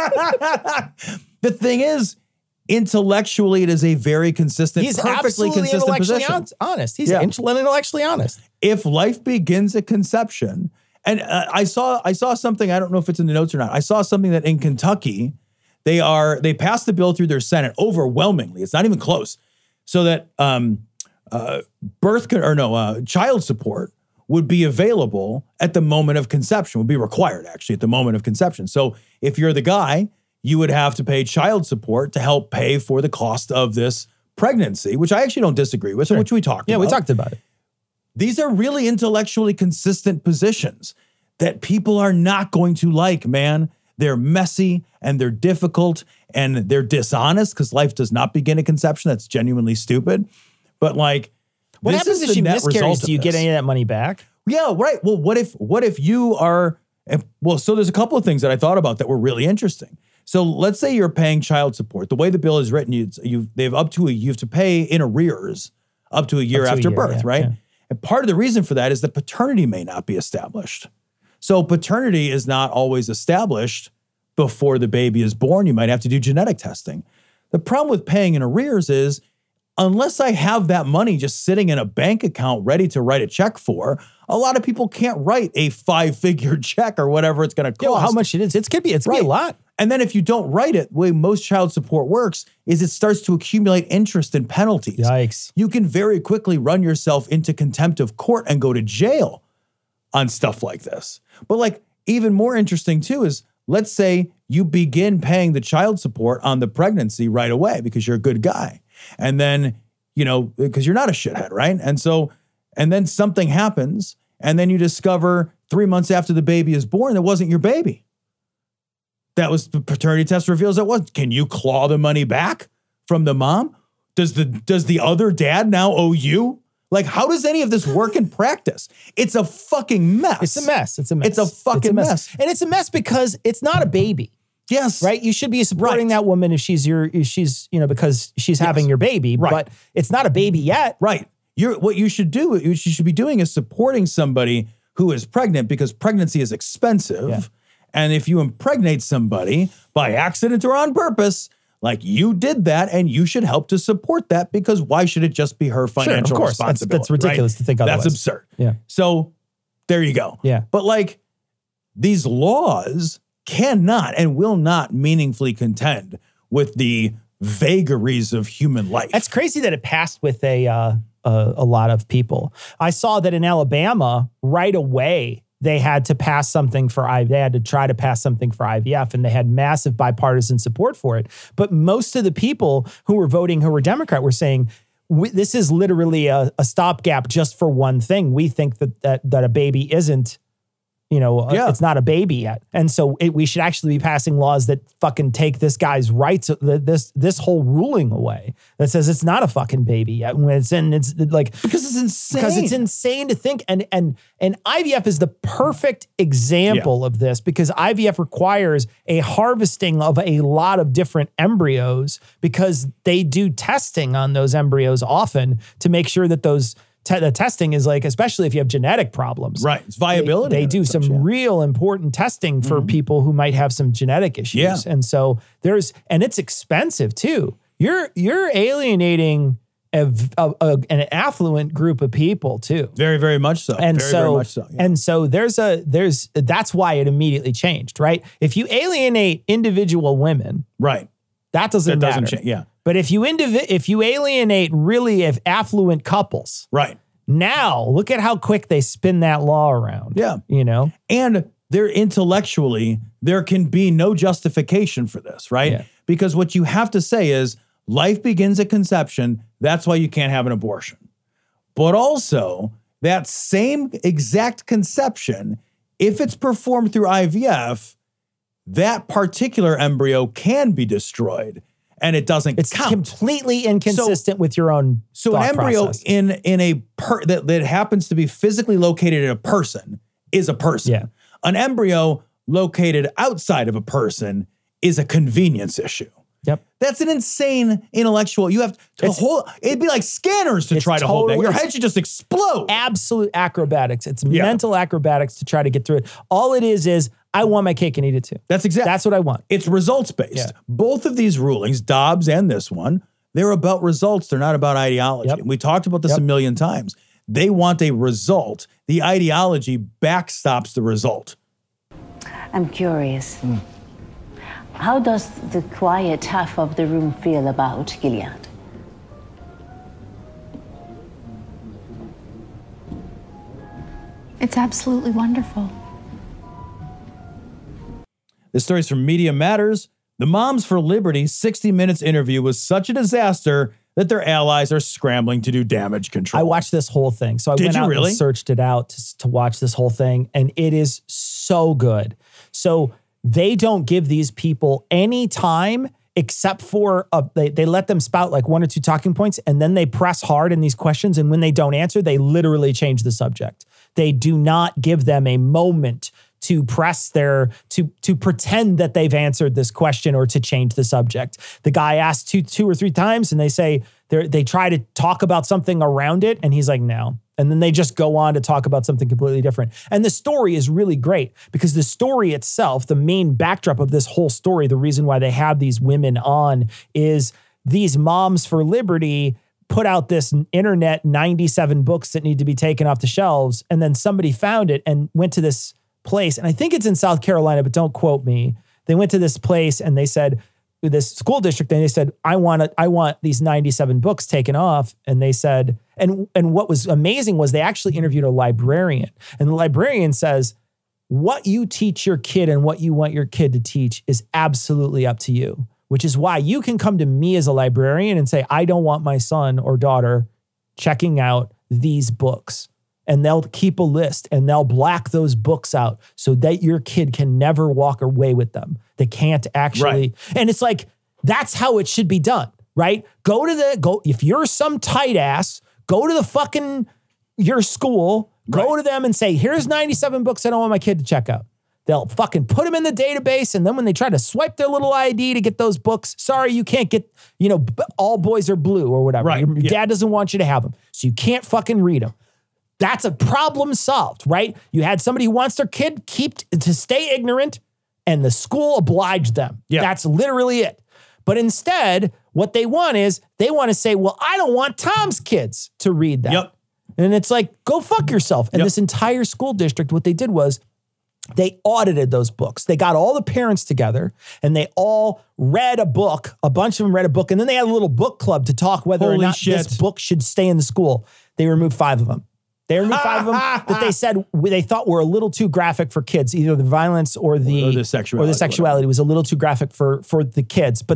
The thing is, intellectually, it is a very consistent, He's perfectly absolutely consistent intellectually position. hon- honest. He's Yeah. intellectually honest. If life begins at conception, and uh, I saw I saw something, I don't know if it's in the notes or not. I saw something that in Kentucky, they are they passed the bill through their Senate overwhelmingly. It's not even close, so that um, uh, birth con- or no uh, child support would be available at the moment of conception. Would be required actually at the moment of conception. So if you're the guy, you would have to pay child support to help pay for the cost of this pregnancy, which I actually don't disagree with, and which we talked Yeah, about. we talked about it. These are really intellectually consistent positions that people are not going to like, man. They're messy and they're difficult and they're dishonest because life does not begin at conception. That's genuinely stupid. But like, What this happens is if the she net miscarries? result Do of you get this. any of that money back? Yeah, right. Well, what if what if you are if, well, so there's a couple of things that I thought about that were really interesting. So let's say you're paying child support. The way the bill is written, you you they've up to a, you have to pay in arrears up to a year Up to a after year, birth, yeah, right? yeah. And part of the reason for that is that paternity may not be established. So paternity is not always established before the baby is born. You might have to do genetic testing. The problem with paying in arrears is unless I have that money just sitting in a bank account ready to write a check for, a lot of people can't write a five-figure check or whatever it's going to Yo, cost. how much it is? It's could be. It's gonna be a lot. And then if you don't write it, the way most child support works is it starts to accumulate interest and penalties. Yikes. You can very quickly run yourself into contempt of court and go to jail on stuff like this. But like even more interesting too is let's say you begin paying the child support on the pregnancy right away because you're a good guy. And then, you know, because you're not a shithead, right? And so, and then something happens and then you discover three months after the baby is born, it wasn't your baby. That was the paternity test reveals it was. Can you claw the money back from the mom? Does the does the other dad now owe you? Like, how does any of this work in practice? It's a fucking mess. It's a mess. It's a mess. It's a fucking mess. And it's a mess because it's not a baby. Yes. Right? You should be supporting Right. that woman if she's your, if she's, you know, because she's having your baby, Right. but it's not a baby yet. Right. You're what you should do, what you should be doing is supporting somebody who is pregnant because pregnancy is expensive. Yeah. And if you impregnate somebody by accident or on purpose, like you did that and you should help to support that because why should it just be her financial course. That's- responsibility? that's ridiculous right? to think That's otherwise. absurd. Yeah. So there you go. Yeah. But like these laws cannot and will not meaningfully contend with the vagaries of human life. That's crazy that it passed with a, uh, a a lot of people. I saw that in Alabama right away they had to pass something for I V F. They had to try to pass something for I V F, and they had massive bipartisan support for it. But most of the people who were voting, who were Democrat, were saying we, this is literally a, a stopgap just for one thing. We think that that that a baby isn't you know, Yeah. it's not a baby yet. And so it, we should actually be passing laws that fucking take this guy's rights, this this whole ruling away that says it's not a fucking baby yet. When it's in, it's like, Because it's insane. because it's insane to think. And, and, and I V F is the perfect example Yeah. of this, because I V F requires a harvesting of a lot of different embryos, because they do testing on those embryos often to make sure that those te- the testing is like, especially if you have genetic problems. Right. It's viability. They, they and do such, some yeah. real important testing for people who might have some genetic issues. Yeah. And so there's, and it's expensive too. You're, you're alienating a, a, a- an affluent group of people too. Very, very much so. And very, so, very much so. yeah. and so there's a, there's, that's why it immediately changed, right? If you alienate individual women, right. that doesn't That doesn't matter. change. Yeah. But if you indivi- if you alienate really if affluent couples, Right. now look at how quick they spin that law around. Yeah. You know? And there intellectually, there can be no justification for this, right? Yeah. Because what you have to say is life begins at conception. That's why you can't have an abortion. But also, that same exact conception, if it's performed through I V F, that particular embryo can be destroyed and it doesn't It's count. completely inconsistent with your own So thought an embryo process. in in a per that, that happens to be physically located in a person is a person. Yeah. An embryo located outside of a person is a convenience issue. Yep. That's an insane intellectual. You have to It's- hold. It'd be like scanners to it's try to hold that. totally- Your it's- head should just explode. Absolute acrobatics. It's Yeah. mental acrobatics to try to get through it. All it is is I want my cake and eat it too. That's exactly. That's what I want. It's results based. Yeah. Both of these rulings, Dobbs and this one, they're about results. They're not about ideology. Yep. We talked about this Yep. a million times. They want a result. The ideology backstops the result. I'm curious. How does the quiet half of the room feel about Gilead? It's absolutely wonderful. This story's from Media Matters. The Moms for Liberty sixty minutes interview was such a disaster that their allies are scrambling to do damage control. I watched this whole thing. So I Did went you out really? and searched it out to, to watch this whole thing, and it is so good. So they don't give these people any time except for uh, they, they let them spout like one or two talking points, and then they press hard in these questions. And when they don't answer, they literally change the subject. They do not give them a moment to press their, to to pretend that they've answered this question or to change the subject. The guy asks two two or three times and they say, they they try to talk about something around it and he's like, no. And then they just go on to talk about something completely different. And the story is really great because the story itself, the main backdrop of this whole story, the reason why they have these women on is these Moms for Liberty put out this internet ninety-seven books that need to be taken off the shelves. And then somebody found it and went to this place. And I think it's in South Carolina, but don't quote me. They went to this place and they said, this school district, and they said, I want to, I want these ninety-seven books taken off. And they said, and, and what was amazing was they actually interviewed a librarian. And the librarian says, what you teach your kid and what you want your kid to teach is absolutely up to you, which is why you can come to me as a librarian and say, I don't want my son or daughter checking out these books. And they'll keep a list and they'll black those books out so that your kid can never walk away with them. They can't actually. Right. And it's like, that's how it should be done, right? Go to the, go, if you're some tight ass, go to the fucking, your school, go Right. to them and say, here's ninety-seven books I don't want my kid to check out. They'll fucking put them in the database. And then when they try to swipe their little I D to get those books, sorry, you can't get, you know, b- all boys are blue or whatever. Right, Your, your yeah. dad doesn't want you to have them. So you can't fucking read them. That's a problem solved, right? You had somebody who wants their kid keep to stay ignorant and the school obliged them. Yeah. That's literally it. But instead, what they want is they want to say, well, I don't want Tom's kids to read that. Yep. And it's like, go fuck yourself. And Yep. this entire school district, what they did was they audited those books. They got all the parents together and they all read a book. A bunch of them read a book. And then they had a little book club to talk whether or Holy not shit. this book should stay in the school. They removed five of them. They removed five of them that they said they thought were a little too graphic for kids. Either the violence or the, Or the sexuality, or the sexuality was a little too graphic for, for the kids. But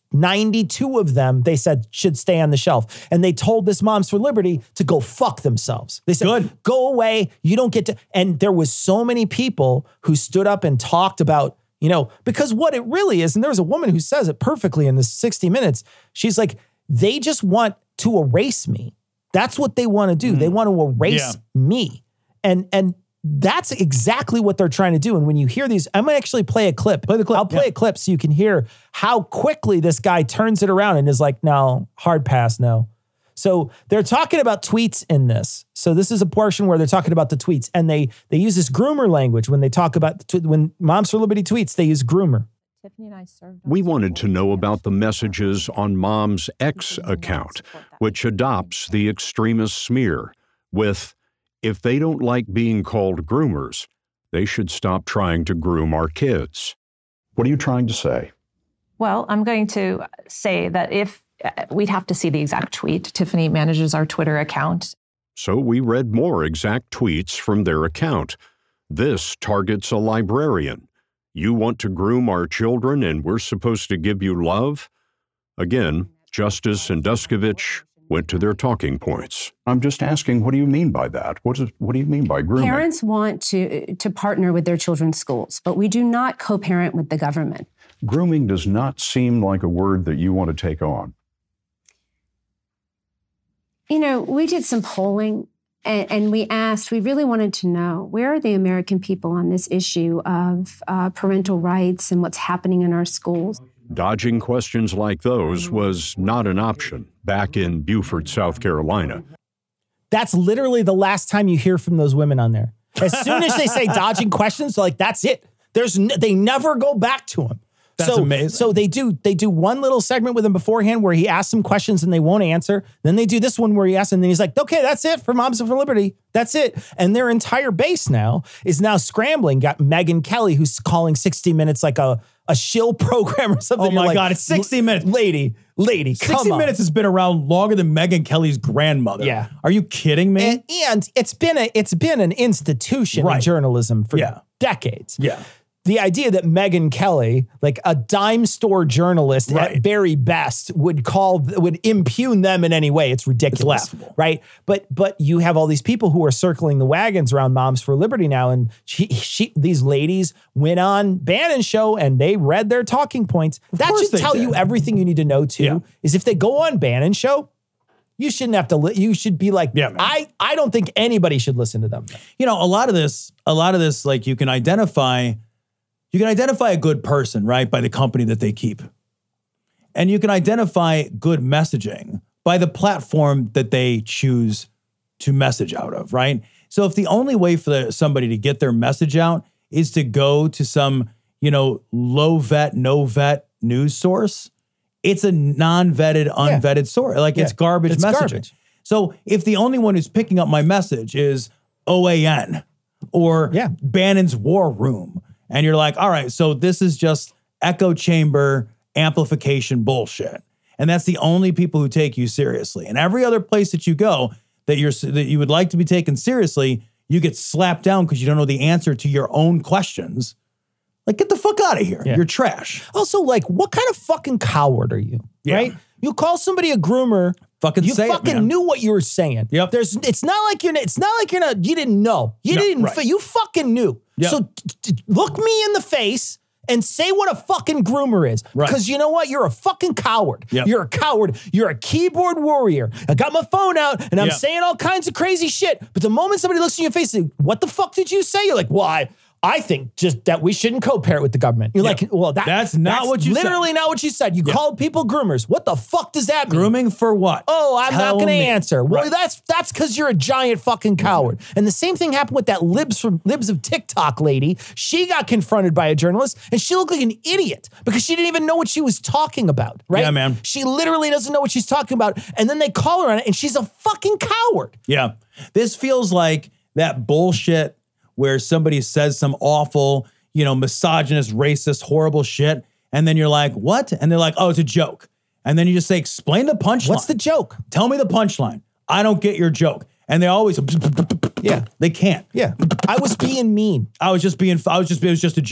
ninety-two of them, they said should stay on the shelf. And they told this Moms for Liberty to go fuck themselves. They said, Good. Go away. You don't get to. And there was so many people who stood up and talked about, you know, because what it really is, and there was a woman who says it perfectly in the sixty minutes. She's like, they just want to erase me. That's what they want to do. Mm. They want to erase yeah. me. And, and, that's exactly what they're trying to do. And when you hear these, I'm going to actually play a clip. Play the clip. I'll play yeah. a clip so you can hear how quickly this guy turns it around and is like, no, hard pass, no. So they're talking about tweets in this. So this is a portion where they're talking about the tweets. And they they use this groomer language when they talk about, tw- when Moms for Liberty tweets, they use groomer. Tiffany and I served we wanted to know about the messages on Mom's X account, which adopts the extremist smear with, if they don't like being called groomers, they should stop trying to groom our kids. What are you trying to say? Well, I'm going to say that if uh, we'd have to see the exact tweet. Tiffany manages our Twitter account. So we read more exact tweets from their account. This targets a librarian. You want to groom our children and we're supposed to give you love? Again, Justice and Duskovich went to their talking points. I'm just asking, what do you mean by that? What, is, what do you mean by grooming? Parents want to, to partner with their children's schools, but we do not co-parent with the government. Grooming does not seem like a word that you want to take on. You know, we did some polling and, and we asked, we really wanted to know, where are the American people on this issue of uh, parental rights and what's happening in our schools? Dodging questions like those was not an option back in Beaufort, South Carolina. That's literally the last time you hear from those women on there. As soon as they say dodging questions, like that's it. There's n- they never go back to him. That's so, amazing. So they do they do one little segment with him beforehand where he asks some questions and they won't answer. Then they do this one where he asks and then he's like, okay, that's it for Moms for Liberty. That's it. And their entire base now is now scrambling. Got Megyn Kelly who's calling sixty minutes like a, a shill program or something. Oh my like, God, it's sixty minutes. Lady, lady, come sixty on. minutes has been around longer than Megyn Kelly's grandmother. Yeah. Are you kidding me? And, and it's been a it's been an institution Right. in journalism for Yeah. decades. Yeah. The idea that Megyn Kelly, like a dime store journalist Right. at very best, would call would impugn them in any way, it's ridiculous, It's laughable. right? But but you have all these people who are circling the wagons around Moms for Liberty now, and she she these ladies went on Bannon show and they read their talking points. That course should they tell did. you everything you need to know too. Yeah. Is if they go on Bannon show, you shouldn't have to. Li- you should be like, Yeah, man. I I don't think anybody should listen to them. You know, a lot of this, a lot of this, like you can identify, you can identify a good person, right, by the company that they keep. And you can identify good messaging by the platform that they choose to message out of, right? So if the only way for the, somebody to get their message out is to go to some, you know, low vet, no vet news source, it's a non-vetted, unvetted source. Like Yeah. it's garbage It's messaging. garbage. So if the only one who's picking up my message is O A N or Yeah. Bannon's War Room, and you're like, all right, so this is just echo chamber amplification bullshit. And that's the only people who take you seriously. And every other place that you go that you're that you would like to be taken seriously, you get slapped down because you don't know the answer to your own questions. Like, get the fuck out of here. Yeah. You're trash. Also, like, what kind of fucking coward are you? Yeah. Right? You call somebody a groomer. Fucking you say it, fucking man. knew what you were saying. Yep. There's. It's not like you're. It's not like you're not. You didn't know. You No, didn't. right. You fucking knew. Yep. So t- t- look me in the face and say what a fucking groomer is. Right. Because you know what? You're a fucking coward. Yep. You're a coward. You're a keyboard warrior. I got my phone out and I'm Yep. saying all kinds of crazy shit. But the moment somebody looks in your face, and say, what the fuck did you say? You're like, why? I think just that we shouldn't co-parent with the government. You're Yep. like, well, that, That's not what you said. literally not what you said. You Yep. called people groomers. What the fuck does that mean? Grooming for what? Oh, I'm Tell not going to me. answer. Well, Right. that's that's because you're a giant fucking coward. And the same thing happened with that libs from libs of TikTok lady. She got confronted by a journalist, and she looked like an idiot because she didn't even know what she was talking about. Right? Yeah, man. She literally doesn't know what she's talking about, and then they call her on it, and she's a fucking coward. Yeah. This feels like that bullshit where somebody says some awful, you know, misogynist, racist, horrible shit. And then you're like, what? And they're like, oh, it's a joke. And then you just say, explain the punchline. What's the joke? Tell me the punchline. I don't get your joke. And they always, Yeah. they can't. Yeah, I was being mean. I was just being, I was just, it was just a joke.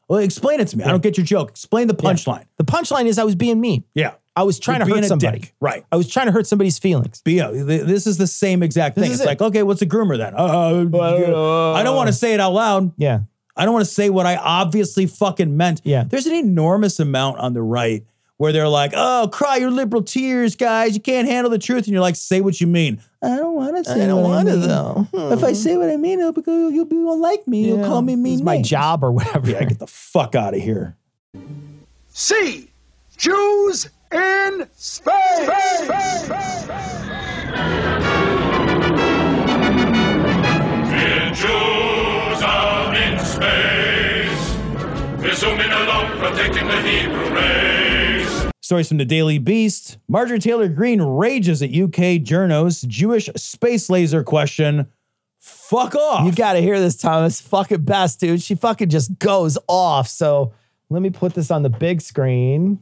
Well, explain it to me. I don't get your joke. Explain the punchline. Yeah. The punchline is I was being mean. Yeah. I was trying You're to hurt being a somebody. dick. Right. I was trying to hurt somebody's feelings. But yeah, th- this is the same exact thing. This is It's it. like, okay, what's a groomer then? Uh, Uh, I don't want to say it out loud. Yeah. I don't want to say what I obviously fucking meant. Yeah. There's an enormous amount on the right where they're like, oh, cry your liberal tears, guys. You can't handle the truth. And you're like, say what you mean. I don't want to say I don't what want I to, mean. though. Hmm. If I say what I mean, it'll be, you'll be won't like me. You'll call me mean It's my names. job or whatever. Yeah, get the fuck out of here. C. Jews in space. We're Jews out in space. We're zooming along, protecting the Hebrew race. Stories from the Daily Beast. Marjorie Taylor Greene rages at U K journos Jewish space laser question. Fuck off. You got to hear this, Thomas. Fucking best, dude. She fucking just goes off. So let me put this on the big screen.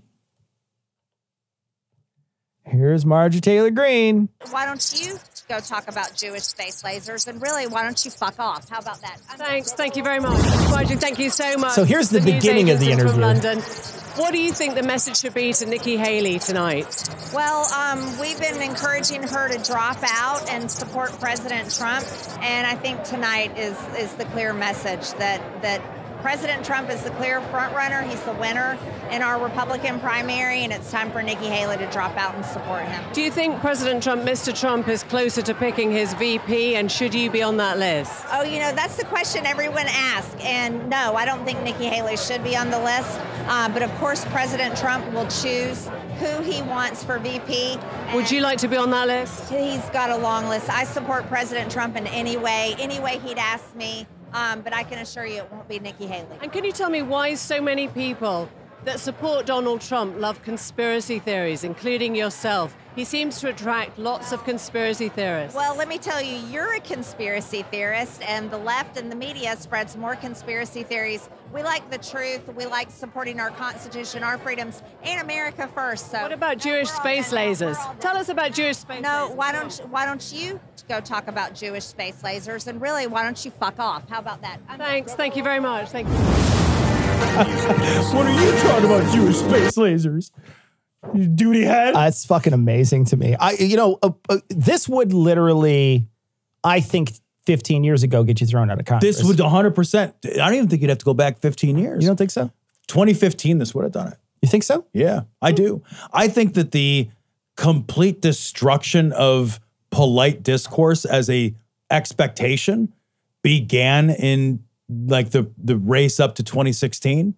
Here's Marjorie Taylor Greene. Why don't you go talk about Jewish space lasers? And really, why don't you fuck off? How about that? Thanks. Thank you very much. Marjorie, thank you so much. So here's the news beginning of the agencies from interview. London. What do you think the message should be to Nikki Haley tonight? Well, um, we've been encouraging her to drop out and support President Trump. And I think tonight is is the clear message that that President Trump is the clear front runner. He's the winner in our Republican primary, and it's time for Nikki Haley to drop out and support him. Do you think President Trump, Mister Trump, is closer to picking his V P, and should you be on that list? Oh, you know, that's the question everyone asks. And no, I don't think Nikki Haley should be on the list. Uh, but of course, President Trump will choose who he wants for V P. Would you like to be on that list? He's got a long list. I support President Trump in any way, any way he'd ask me. Um, but I can assure you it won't be Nikki Haley. And can you tell me why so many people that support Donald Trump love conspiracy theories, including yourself? He seems to attract lots of conspiracy theorists. Well, let me tell you, you're a conspiracy theorist, and the left and the media spreads more conspiracy theories. We like the truth. We like supporting our Constitution, our freedoms, and America first. So, what about Jewish space lasers? Tell us about Jewish space no, lasers. why don't why don't you go talk about Jewish space lasers? And really, why don't you fuck off? How about that? Thanks. Thank you very much. Thank you. What are you talking about, Jewish space lasers? You duty head? Uh, it's fucking amazing to me. I, you know, uh, uh, this would literally, I think, fifteen years ago, get you thrown out of Congress. This would one hundred percent. I don't even think you'd have to go back fifteen years. You don't think so? twenty fifteen, this would have done it. You think so? Yeah, I do. I think that the complete destruction of polite discourse as a expectation began in like the, the race up to twenty sixteen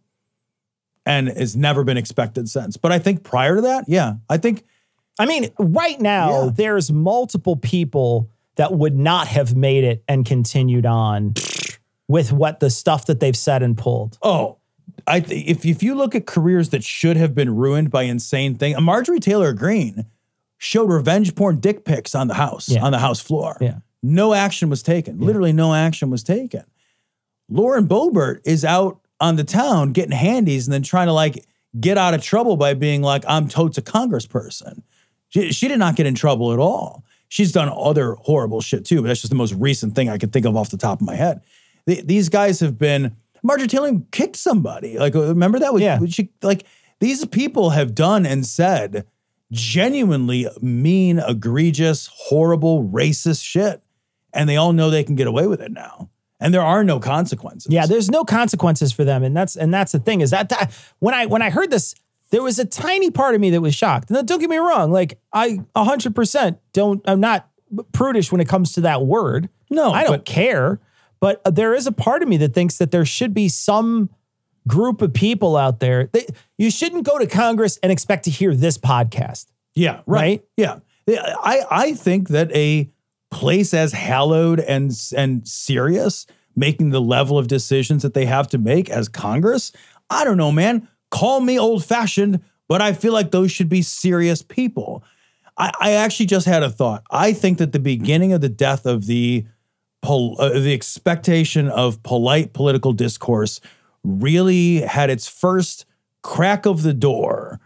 and has never been expected since. But I think prior to that, yeah, I think. I mean, right now, Yeah. there's multiple people that would not have made it and continued on with what the stuff that they've said and pulled. Oh, I th- if if you look at careers that should have been ruined by insane things, Marjorie Taylor Greene showed revenge porn dick pics on the house, Yeah. on the house floor. Yeah. No action was taken. Literally no action was taken. Lauren Boebert is out on the town getting handies and then trying to like get out of trouble by being like, I'm totes a congressperson. She, she did not get in trouble at all. She's done other horrible shit too, but that's just the most recent thing I can think of off the top of my head. The, these guys have been, Marjorie Taylor kicked somebody. Like, remember that? Yeah. She, like, these people have done and said genuinely mean, egregious, horrible, racist shit. And they all know they can get away with it now. And there are no consequences. Yeah, there's no consequences for them, and that's and that's the thing is that, that when I when I heard this, there was a tiny part of me that was shocked. Now, don't get me wrong, like I one hundred percent don't. I'm not prudish when it comes to that word. No, I don't but- care. But there is a part of me that thinks that there should be some group of people out there. That you shouldn't go to Congress and expect to hear this podcast. Yeah, right. Right? Yeah. I, I think that a place as hallowed and, and serious, making the level of decisions that they have to make as Congress, I don't know, man. Call me old fashioned, but I feel like those should be serious people. I, I actually just had a thought. I think that the beginning of the death of the pol- uh, the expectation of polite political discourse really had its first crack of the door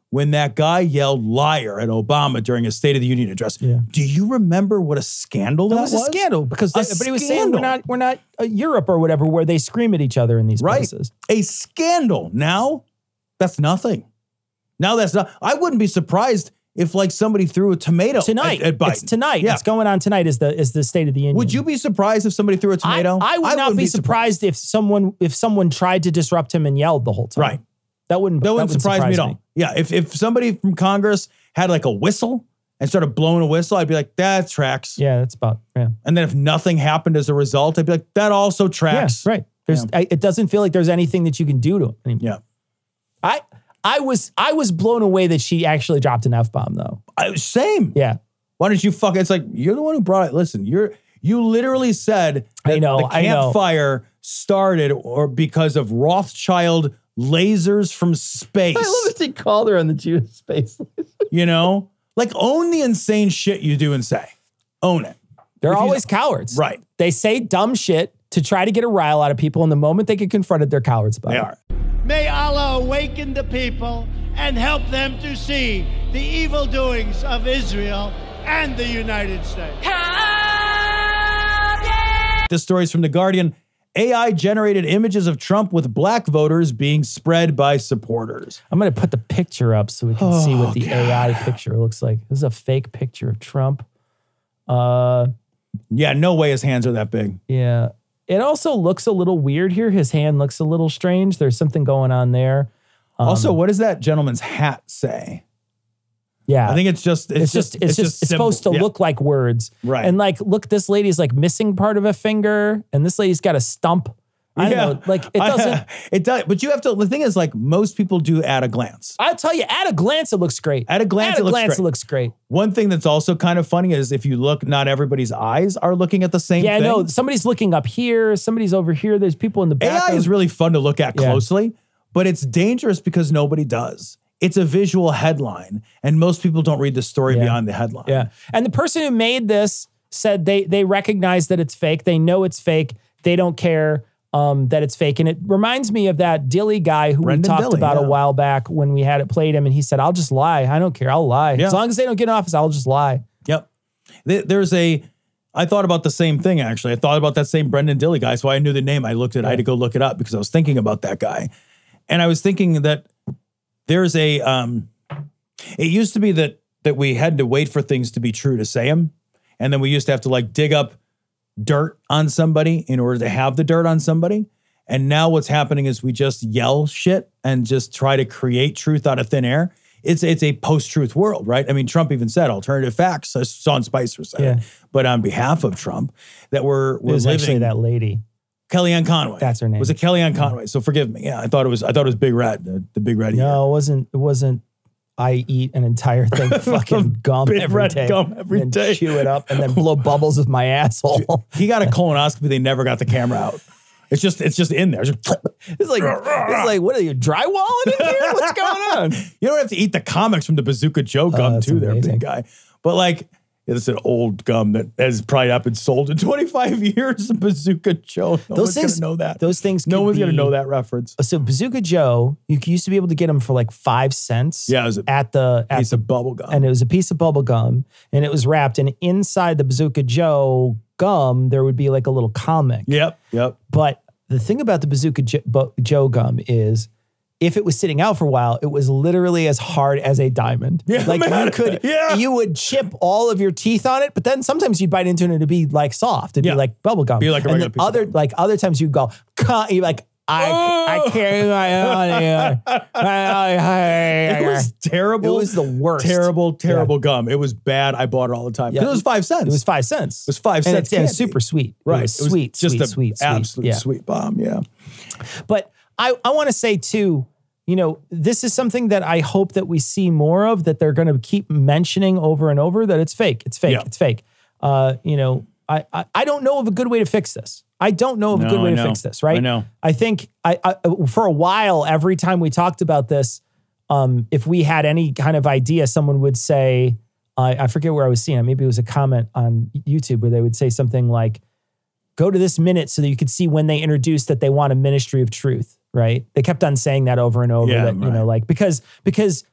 when that guy yelled liar at Obama during his State of the Union address. Yeah. Do you remember what a scandal that, That was a scandal because they, A but he was saying we're scandal. not we're not uh, Europe or whatever where they scream at each other in these Right. places. A scandal. Now, that's nothing. Now that's not. I wouldn't be surprised if like somebody threw a tomato Tonight, at, at Biden. it's tonight. Yeah. It's going on tonight. Is the is the State of the Union? Would you be surprised if somebody threw a tomato? I, I would not wouldn't be surprised, if someone if someone tried to disrupt him and yelled the whole time. Right. That wouldn't That wouldn't surprise, me at all. Yeah, if if somebody from Congress had like a whistle and started blowing a whistle, I'd be like, that tracks. Yeah, that's about yeah. And then if nothing happened as a result, I'd be like, that also tracks. Yeah, right. There's Yeah. I, it doesn't feel like there's anything that you can do to him anymore. Yeah. I I was I was blown away that she actually dropped an F-bomb though. I, same. Yeah. Why don't you fuck? It's like you're the one who brought it. Listen, you're you literally said that I know, the I know. campfire started or because of Rothschild lasers from space. I love that they called her on the Jewish space. You know, like own the insane shit you do and say. Own it. They're If you- always cowards. Right. They say dumb shit to try to get a rile out of people, and the moment they get confronted, they're cowards about They it. are. May Allah awaken the people and help them to see the evil doings of Israel and the United States. This story is from The Guardian. A I-generated images of Trump with black voters being spread by supporters. I'm going to put the picture up so we can see Oh, what the A I picture looks like. This is a fake picture of Trump. Uh, Yeah, no way his hands are that big. yeah. It also looks a little weird here. His hand looks a little strange. There's something going on there. Um, Also, what does that gentleman's hat say? yeah. I think it's just it's, just it's, just, it's supposed to symbol. Yeah. look like words. Right. And like, look, this lady's like missing part of a finger, and this lady's got a stump. I Yeah. don't know. Like it I- doesn't. it does, but you have to. The thing is, like most people do at a glance. I'll tell you, at a glance, it looks great. At a glance, at a it looks glance, great. it looks great. One thing that's also kind of funny is if you look, not everybody's eyes are looking at the same Yeah, I thing. know. Somebody's looking up here. Somebody's over here. There's people in the A back. I is really fun to look at Yeah. closely, but it's dangerous because nobody does. It's a visual headline, and most people don't read the story Yeah. beyond the headline. Yeah. And the person who made this said they they recognize that it's fake. They know it's fake. They don't care um, that it's fake. And it reminds me of that Dilly guy who Brendan we talked Dilley, about yeah. a while back when we had it played him. And he said, I'll just lie. I don't care. I'll lie. Yeah. As long as they don't get in office, I'll just lie. Yep. There- There's a, I thought about the same thing, actually. I thought about that same Brendan Dilley guy. So I knew the name. I looked at, I had to go look it up because I was thinking about that guy. And I was thinking that there's a, um, it used to be that, that we had to wait for things to be true to say them. And then we used to have to like dig up dirt on somebody in order to have the dirt on somebody. And now what's happening is we just yell shit and just try to create truth out of thin air. It's it's a post-truth world, right? I mean, Trump even said alternative facts, as Sean Spicer said, Yeah. but on behalf of Trump, that we're, It we're was actually living. that lady. Kellyanne Conway. That's her name. Was it Kellyanne Conway? So forgive me. Yeah, I thought it was, I thought it was Big Red, the, the Big Red. No, it wasn't. It wasn't. I eat an entire thing of fucking gum Big every red day. gum every and day. Chew it up and then blow bubbles with my asshole. He got a colonoscopy. They never got the camera out. It's just, it's just in there. It's, just, It's like, it's like, what are you drywalling in here? What's going on? you don't have to eat the comics from the Bazooka Joe gum that's too, there, amazing. big guy. But like, yeah, this is an old gum that has probably not been sold in twenty-five years. Bazooka Joe. No Those one's things- gonna know that. Those things. No could one's gonna be- know that reference. So Bazooka Joe, you used to be able to get them for like five cents. Yeah, it was a at the at piece the, of bubble gum. and it was a piece of bubble gum, and it was wrapped. And inside the Bazooka Joe gum, there would be like a little comic. Yep, yep. But the thing about the Bazooka Jo- Bu- Joe gum is, if it was sitting out for a while, it was literally as hard as a diamond. Yeah, like man. you could, Yeah. you would chip all of your teeth on it, but then sometimes you'd bite into it and it'd be like soft. It'd Yeah. be like bubble gum. Be like a and regular then piece of other, gum. like other times you'd go, "Cut," you're like, I, I can't. It was terrible. It was the worst. Terrible, terrible gum. It was bad. I bought it all the time. Yeah. It was five cents. It was five cents. It was five And cents. it's, and it's candy. super sweet. Right. It was It was sweet, just sweet, a sweet, sweet. absolute Yeah. sweet bomb. Yeah. But I, I want to say too, you know, this is something that I hope that we see more of, that they're going to keep mentioning over and over, that it's fake. It's fake. Yeah. It's fake. Uh, you know, I, I I don't know of a good way to fix this. I don't know of a No, good way I to know. fix this, right? I know. I think I, I for a while, every time we talked about this, um, if we had any kind of idea, someone would say, I I forget where I was seeing it. Maybe it was a comment on YouTube where they would say something like, go to this minute so that you could see when they introduced that they want a ministry of truth, right? They kept on saying that over and over, Yeah, that, you right. know, like, because, because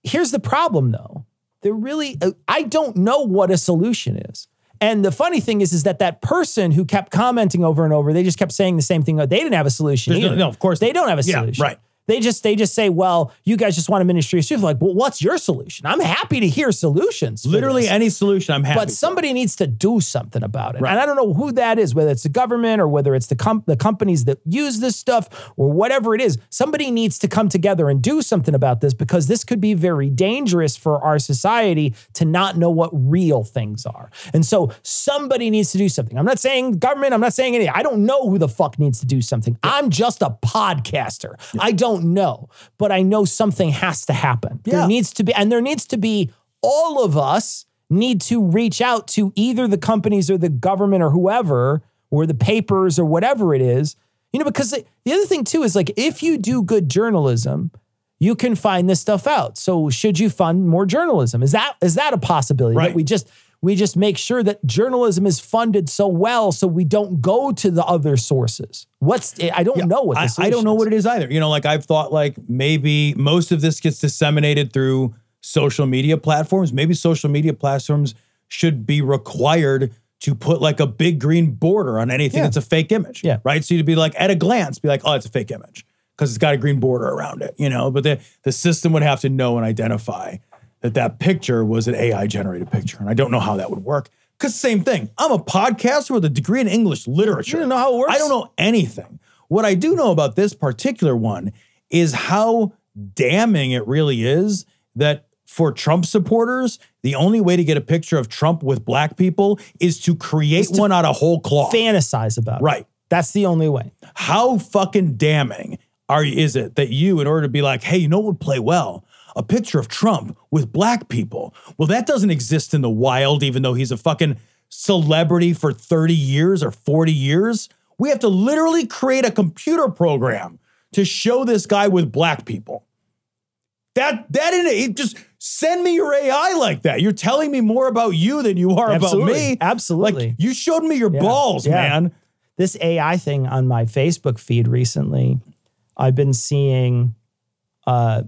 here's the problem, though. They're really, I don't know what a solution is. And the funny thing is, is that that person who kept commenting over and over, they just kept saying the same thing. They didn't have a solution There's either. No, no, of course they don't have a yeah, solution. right. They just they just say, well, you guys just want a ministry of truth. Like, well, what's your solution? I'm happy to hear solutions. Literally this. any solution, I'm happy. But somebody for. needs to do something about it. Right. And I don't know who that is, whether it's the government or whether it's the com- the companies that use this stuff or whatever it is. Somebody needs to come together and do something about this, because this could be very dangerous for our society to not know what real things are. And so somebody needs to do something. I'm not saying government. I'm not saying anything. I don't know who the fuck needs to do something. Yeah. I'm just a podcaster. Yeah. I don't know. But I know something has to happen. Yeah. There needs to be, and there needs to be, all of us need to reach out to either the companies or the government or whoever, or the papers or whatever it is, you know, because the, the other thing too is, like, if you do good journalism, you can find this stuff out. So should you fund more journalism? Is that, is that a possibility? Right. That we just, we just make sure that journalism is funded so well so we don't go to the other sources. What's, I don't yeah, know what this is. I don't know what it is either. You know, like I've thought like maybe most of this gets disseminated through social media platforms. Maybe social media platforms should be required to put like a big green border on anything yeah. that's a fake image. Yeah. Right. So you'd be like, at a glance, be like, oh, it's a fake image because it's got a green border around it, you know, but the, the system would have to know and identify that that picture was an A I generated picture. And I don't know how that would work. Because same thing, I'm a podcaster with a degree in English literature. You don't know how it works? I don't know anything. What I do know about this particular one is how damning it really is that for Trump supporters, the only way to get a picture of Trump with black people is to create to one out of whole cloth. Fantasize about it. Right. That's the only way. How fucking damning are is it that you, in order to be like, hey, you know what would play well? A picture of Trump with black people. Well, that doesn't exist in the wild, even though he's a fucking celebrity for thirty years or forty years. We have to literally create a computer program to show this guy with black people. That, that in it, just send me your A I like that. You're telling me more about you than you are Absolutely. about me. Absolutely. Like, you showed me your yeah. balls, yeah. man. This A I thing on my Facebook feed recently, I've been seeing uh,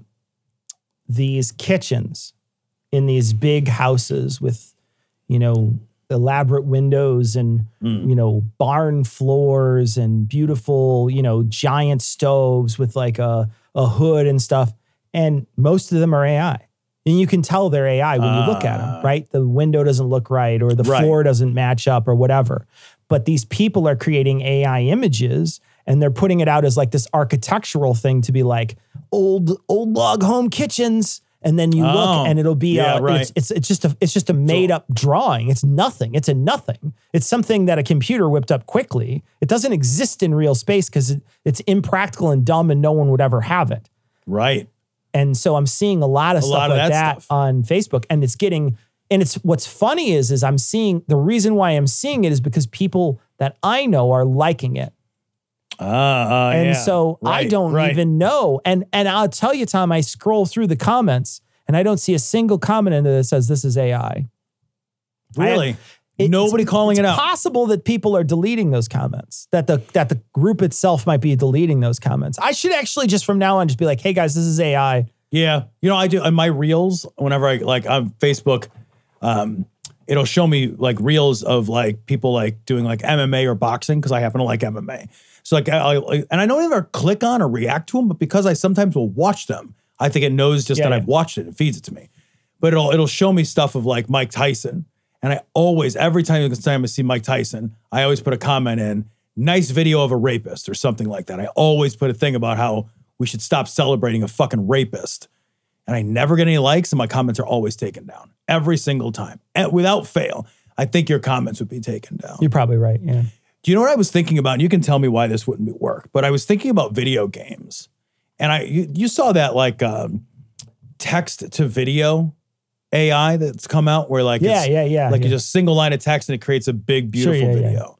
these kitchens in these big houses with, you know, elaborate windows and, mm. you know, barn floors and beautiful, you know, giant stoves with like a, a hood and stuff. And most of them are A I. And you can tell they're A I when uh, you look at them, right? The window doesn't look right, or the right. floor doesn't match up or whatever. But these people are creating A I images, and they're putting it out as like this architectural thing to be like old, old log home kitchens. And then you oh, look and it'll be, yeah, uh, right. it's, it's, it's just a, it's just a made up drawing. It's nothing. It's a nothing. It's something that a computer whipped up quickly. It doesn't exist in real space because it, it's impractical and dumb and no one would ever have it. Right. And so I'm seeing a lot of a stuff lot of like that, that stuff. on Facebook, and it's getting, and it's, what's funny is, is I'm seeing, the reason why I'm seeing it is because people that I know are liking it. Uh, uh, and yeah. so right, I don't right. even know. And, and I'll tell you, Tom, I scroll through the comments and I don't see a single comment in there that says this is A I. Really? I, it, Nobody it's, calling it's it out. It's possible that people are deleting those comments, that the that the group itself might be deleting those comments. I should actually just from now on just be like, hey guys, this is A I. Yeah. You know, I do on my reels, whenever I like on Facebook, um, it'll show me like reels of like people like doing like M M A or boxing because I happen to like M M A. So like, I, I, and I don't even click on or react to them, but because I sometimes will watch them, I think it knows just yeah, that yeah. I've watched it. It feeds it to me. But it'll it'll show me stuff of like Mike Tyson. And I always, every time, time I see Mike Tyson, I always put a comment in, nice video of a rapist or something like that. I always put a thing about how we should stop celebrating a fucking rapist. And I never get any likes, and my comments are always taken down. Every single time. And without fail, I think your comments would be taken down. You're probably right, yeah. Do you know what I was thinking about? And you can tell me why this wouldn't work. But I was thinking about video games. And I you, you saw that like um, text to video A I that's come out where like yeah, it's yeah, yeah, like yeah. you just single line of text and it creates a big, beautiful sure, yeah, video. Yeah.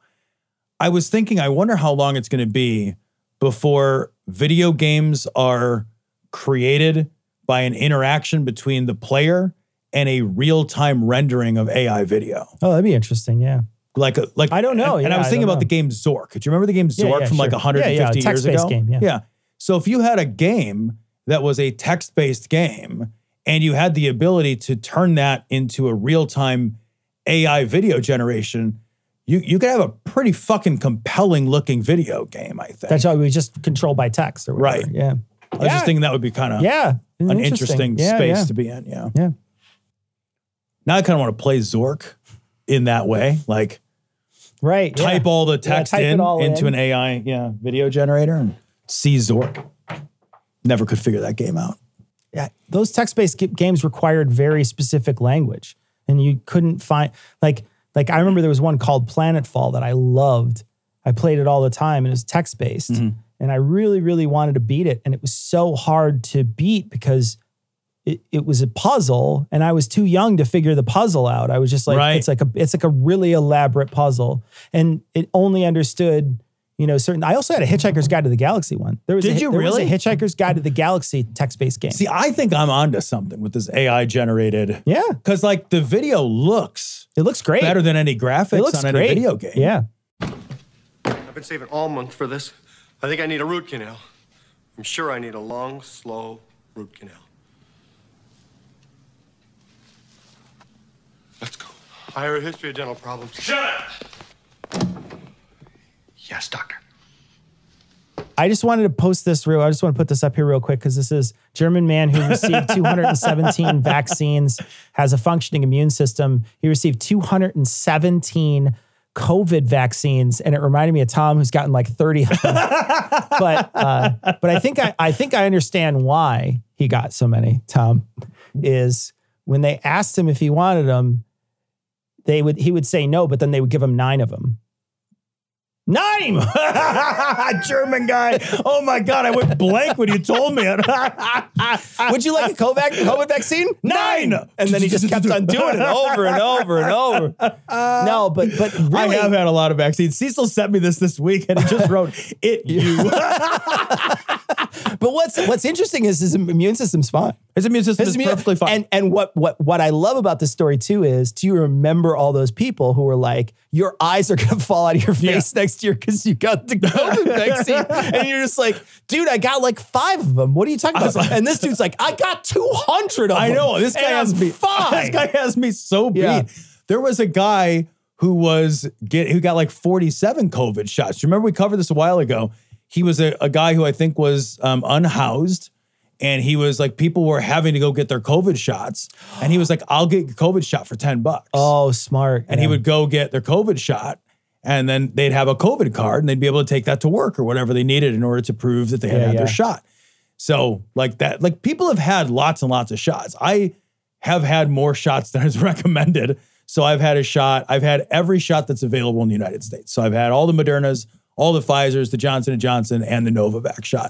I was thinking, I wonder how long it's going to be before video games are created by an interaction between the player and a real-time rendering of A I video. Oh, that'd be interesting, yeah. Like, a, like I don't know. And, yeah, and I was thinking about know. the game Zork. Do you remember the game Zork yeah, yeah, from sure. like one hundred fifty yeah, yeah, years ago? Game, yeah. yeah. So if you had a game that was a text-based game and you had the ability to turn that into a real-time A I video generation, you you could have a pretty fucking compelling looking video game, I think. That's how we just control by text or whatever. Right. Yeah. I was just thinking that would be kind of yeah. an Interesting. interesting Yeah, space yeah. to be in. Yeah. Yeah. Now I kind of want to play Zork in that way. Like, right. type yeah. all the Yeah, text type it in all into in. an A I yeah, video generator and see Zork. Never could figure that game out. Yeah. Those text-based g- games required very specific language, and you couldn't find like like I remember there was one called Planetfall that I loved. I played it all the time, and it was text-based. Mm-hmm. And I really, really wanted to beat it. And it was so hard to beat because it, it was a puzzle and I was too young to figure the puzzle out. I was just like, Right. it's like a it's like a really elaborate puzzle. And it only understood, you know, certain. I also had a Hitchhiker's Guide to the Galaxy one. There was Did a, you there really? was a Hitchhiker's Guide to the Galaxy text-based game. See, I think I'm onto something with this A I generated. Yeah. Because like the video looks it looks great. better than any graphics It looks on great. any video game. Yeah. I've been saving all month for this. I think I need a root canal. I'm sure I need a long, slow root canal. Let's go. I have a history of dental problems. Shut up! Yes, doctor. I just wanted to post this real. I just want to put this up here real quick because this is German man who received two hundred seventeen vaccines, has a functioning immune system. He received two hundred seventeen COVID vaccines, and it reminded me of Tom, who's gotten like thirty of them. but uh, but I think I I think I understand why he got so many. Tom is when they asked him if he wanted them, they would he would say no, but then they would give him nine of them. Nine! German guy. Oh my God, I went blank when you told me it. Would you like a COVID, COVID vaccine? Nine! And then he just kept on doing it over and over and over. No, but but really, I have had a lot of vaccines. Cecil sent me this this week and he just wrote, it you. But what's what's interesting is his immune system's fine. His immune system His is immune- perfectly fine. And and what what what I love about this story too is, do you remember all those people who were like, your eyes are gonna fall out of your face Yeah. next year because you got the COVID vaccine, and you're just like, dude, I got like five of them. What are you talking about? like- and this dude's like, I got two hundred of them. I know. This guy and has I'm me. fine. This guy has me so beat. Yeah. There was a guy who was get who got like forty-seven COVID shots. Do you remember we covered this a while ago? He was a, a guy who I think was um, unhoused, and he was like, people were having to go get their COVID shots, and he was like, I'll get your COVID shot for ten bucks. Oh, smart. And he would go get their COVID shot, and then they'd have a COVID card, and they'd be able to take that to work or whatever they needed in order to prove that they had Yeah, had yeah. their shot. So like that, like people have had lots and lots of shots. I have had more shots than is recommended. So I've had a shot. I've had every shot that's available in the United States. So I've had all the Modernas, all the Pfizers, the Johnson and Johnson, and the Novavax shot.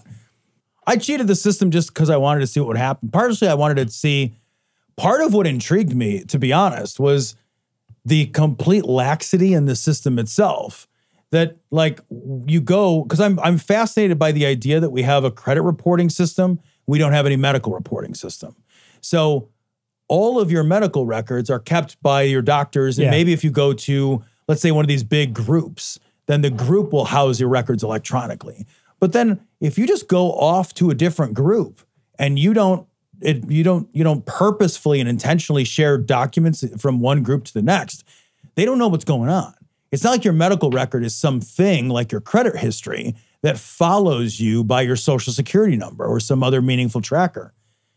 I cheated the system just because I wanted to see what would happen. Partially, I wanted to see, part of what intrigued me, to be honest, was the complete laxity in the system itself. That like you go, because I'm I'm fascinated by the idea that we have a credit reporting system. We don't have any medical reporting system. So all of your medical records are kept by your doctors. And Yeah. maybe if you go to, let's say, one of these big groups, then the group will house your records electronically. But then if you just go off to a different group and you don't, it, you don't, you don't purposefully and intentionally share documents from one group to the next, they don't know what's going on. It's not like your medical record is something like your credit history that follows you by your social security number or some other meaningful tracker.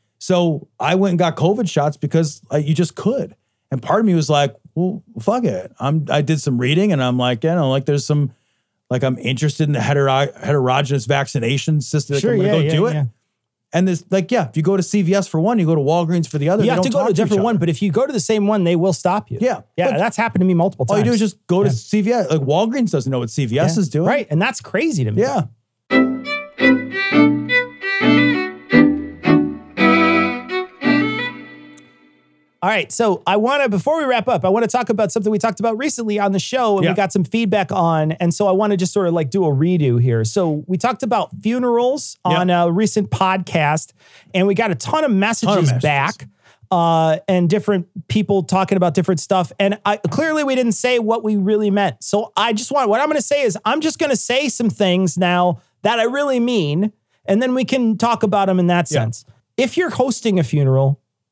So I went and got COVID shots because uh, you just could. And part of me was like, well, fuck it. I'm, I did some reading and I'm like, you know, like there's some, like I'm interested in the hetero- heterogeneous vaccination system. Like, Sure, I'm gonna yeah, go yeah, do it. yeah. And there's like, yeah, if you go to C V S for one, you go to Walgreens for the other. You they have to don't go to a talk each different one, other. but if you go to the same one, they will stop you. Yeah. Yeah, But that's happened to me multiple all times. you do is just go Yeah. to C V S. Like Walgreens doesn't know what C V S Yeah. is doing. Right, and that's crazy to me. Yeah. All right, so I want to, before we wrap up, I want to talk about something we talked about recently on the show and Yeah. we got some feedback on. And so I want to just sort of like do a redo here. So we talked about funerals on a recent podcast and we got a ton of messages, Ton of messages. back uh, and different people talking about different stuff. And I, clearly we didn't say what we really meant. So I just want, what I'm going to say is I'm just going to say some things now that I really mean, and then we can talk about them in that Yeah. sense. If you're hosting a funeral,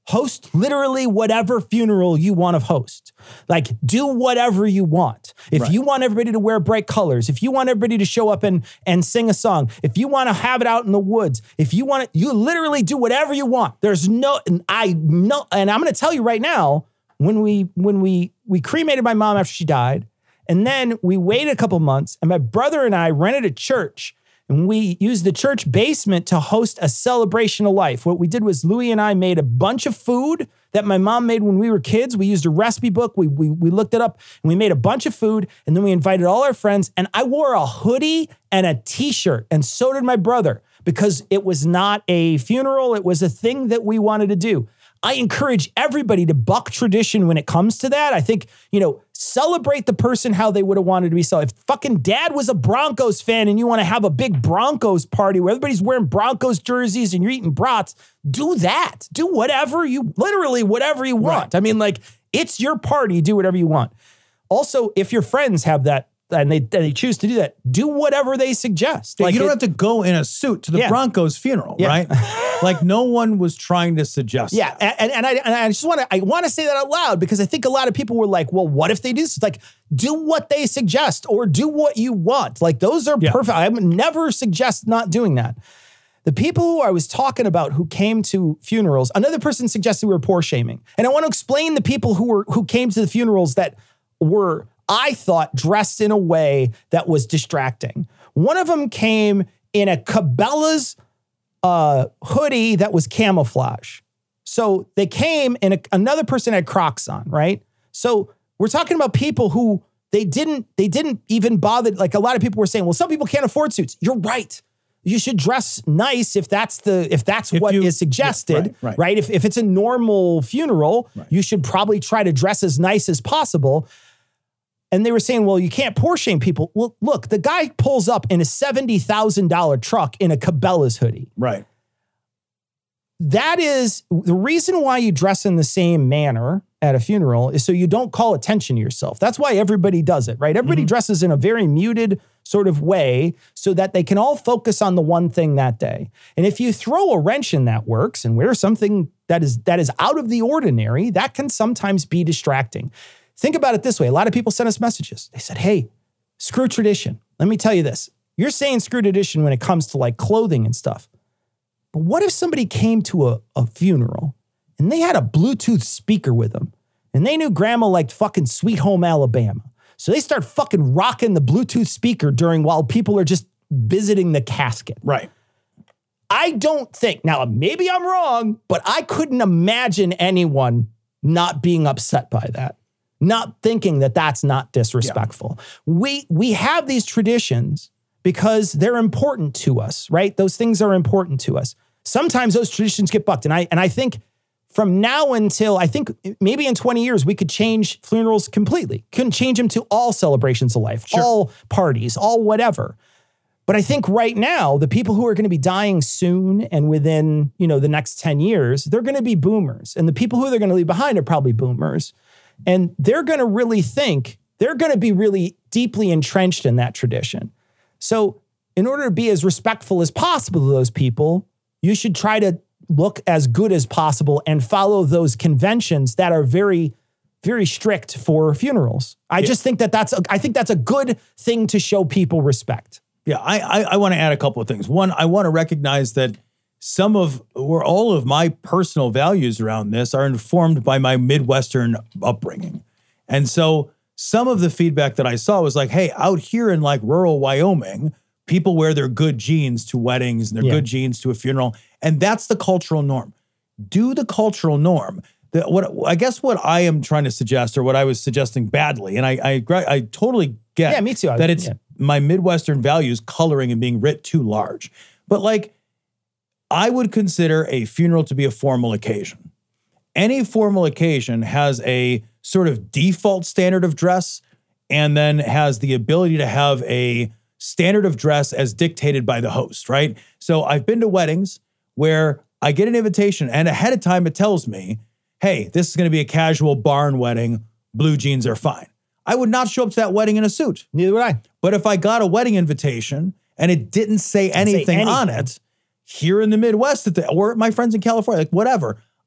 Host literally whatever funeral you want to host. Like, do whatever you want. If Right. you want everybody to wear bright colors, if you want everybody to show up and, and sing a song, if you want to have it out in the woods, if you want to, you literally do whatever you want. There's no, and I know, and I'm going to tell you right now, when we, when we, we cremated my mom after she died, and then we waited a couple months, and my brother and I rented a church. And we used the church basement to host a celebration of life. What we did was Louie and I made a bunch of food that my mom made when we were kids. We used a recipe book. We, we, we looked it up and we made a bunch of food. And then we invited all our friends. And I wore a hoodie and a t-shirt. And so did my brother, because it was not a funeral. It was a thing that we wanted to do. I encourage everybody to buck tradition when it comes to that. I think, you know, celebrate the person how they would have wanted to be celebrated. If fucking dad was a Broncos fan and you want to have a big Broncos party where everybody's wearing Broncos jerseys and you're eating brats, do that. Do whatever you, literally whatever you want. Right. I mean, like, it's your party. Do whatever you want. Also, if your friends have that, and they, and they choose to do that, do whatever they suggest. Like, Like you don't it- have to go in a suit to the Yeah. Broncos funeral, Yeah. right? Like, no one was trying to suggest Yeah, that. and, and I and I just want to I want to say that out loud, because I think a lot of people were like, "Well, what if they do this?" It's like, do what they suggest or do what you want. Like, those are Yeah. perfect. I would never suggest not doing that. The people who I was talking about who came to funerals, another person suggested we were poor shaming, and I want to explain the people who were who came to the funerals that were, I thought, dressed in a way that was distracting. One of them came in a Cabela's uh, hoodie that was camouflage. So they came and a, another person had Crocs on, right? So we're talking about people who they didn't, they didn't even bother. Like, a lot of people were saying, well, some people can't afford suits. You're right. You should dress nice if that's the, if that's If what you- is suggested, yeah, right, right, right. If, if it's a normal funeral, you should probably try to dress as nice as possible. And they were saying, well, you can't poor shame people. Well, look, the guy pulls up in a seventy thousand dollars truck in a Cabela's hoodie. Right. That is the reason why you dress in the same manner at a funeral, is so you don't call attention to yourself. That's why everybody does it, right? Everybody dresses in a very muted sort of way so that they can all focus on the one thing that day. And if you throw a wrench in that works and wear something that is that is out of the ordinary, that can sometimes be distracting. Think about it this way. A lot of people sent us messages. They said, hey, screw tradition. Let me tell you this. You're saying screw tradition when it comes to like clothing and stuff. But what if somebody came to a, a funeral and they had a Bluetooth speaker with them and they knew grandma liked fucking Sweet Home Alabama? So they start fucking rocking the Bluetooth speaker during while people are just visiting the casket. Right. I don't think, now maybe I'm wrong, but I couldn't imagine anyone not being upset by that. Not thinking that that's not disrespectful. Yeah. We we have these traditions because they're important to us, right? Those things are important to us. Sometimes those traditions get bucked. And I and I think from now until, I think maybe in twenty years, we could change funerals completely. Couldn't change them to all celebrations of life, sure. all parties, all whatever. But I think right now, the people who are going to be dying soon and within, you know, the next ten years, they're going to be boomers. And the people who they're going to leave behind are probably boomers. And they're going to really think, they're going to be really deeply entrenched in that tradition. So in order to be as respectful as possible to those people, you should try to look as good as possible and follow those conventions that are very, very strict for funerals. I yeah. just think that that's, a, I think that's a good thing to show people respect. Yeah, I, I, I want to add a couple of things. One, I want to recognize that some of, or all of my personal values around this are informed by my Midwestern upbringing. And so some of the feedback that I saw was like, hey, out here in like rural Wyoming, people wear their good jeans to weddings and their yeah. good jeans to a funeral. And that's the cultural norm. Do the cultural norm. The, what I guess what I am trying to suggest, or what I was suggesting badly, and I I, I totally get yeah, me too. that it's yeah. my Midwestern values coloring and being writ too large. But like, I would consider a funeral to be a formal occasion. Any formal occasion has a sort of default standard of dress and then has the ability to have a standard of dress as dictated by the host, right? So I've been to weddings where I get an invitation and ahead of time it tells me, hey, this is going to be a casual barn wedding. Blue jeans are fine. I would not show up to that wedding in a suit. Neither would I. But if I got a wedding invitation and it didn't say anything, say anything. on it, here in the Midwest, at the, or my friends in California, like whatever,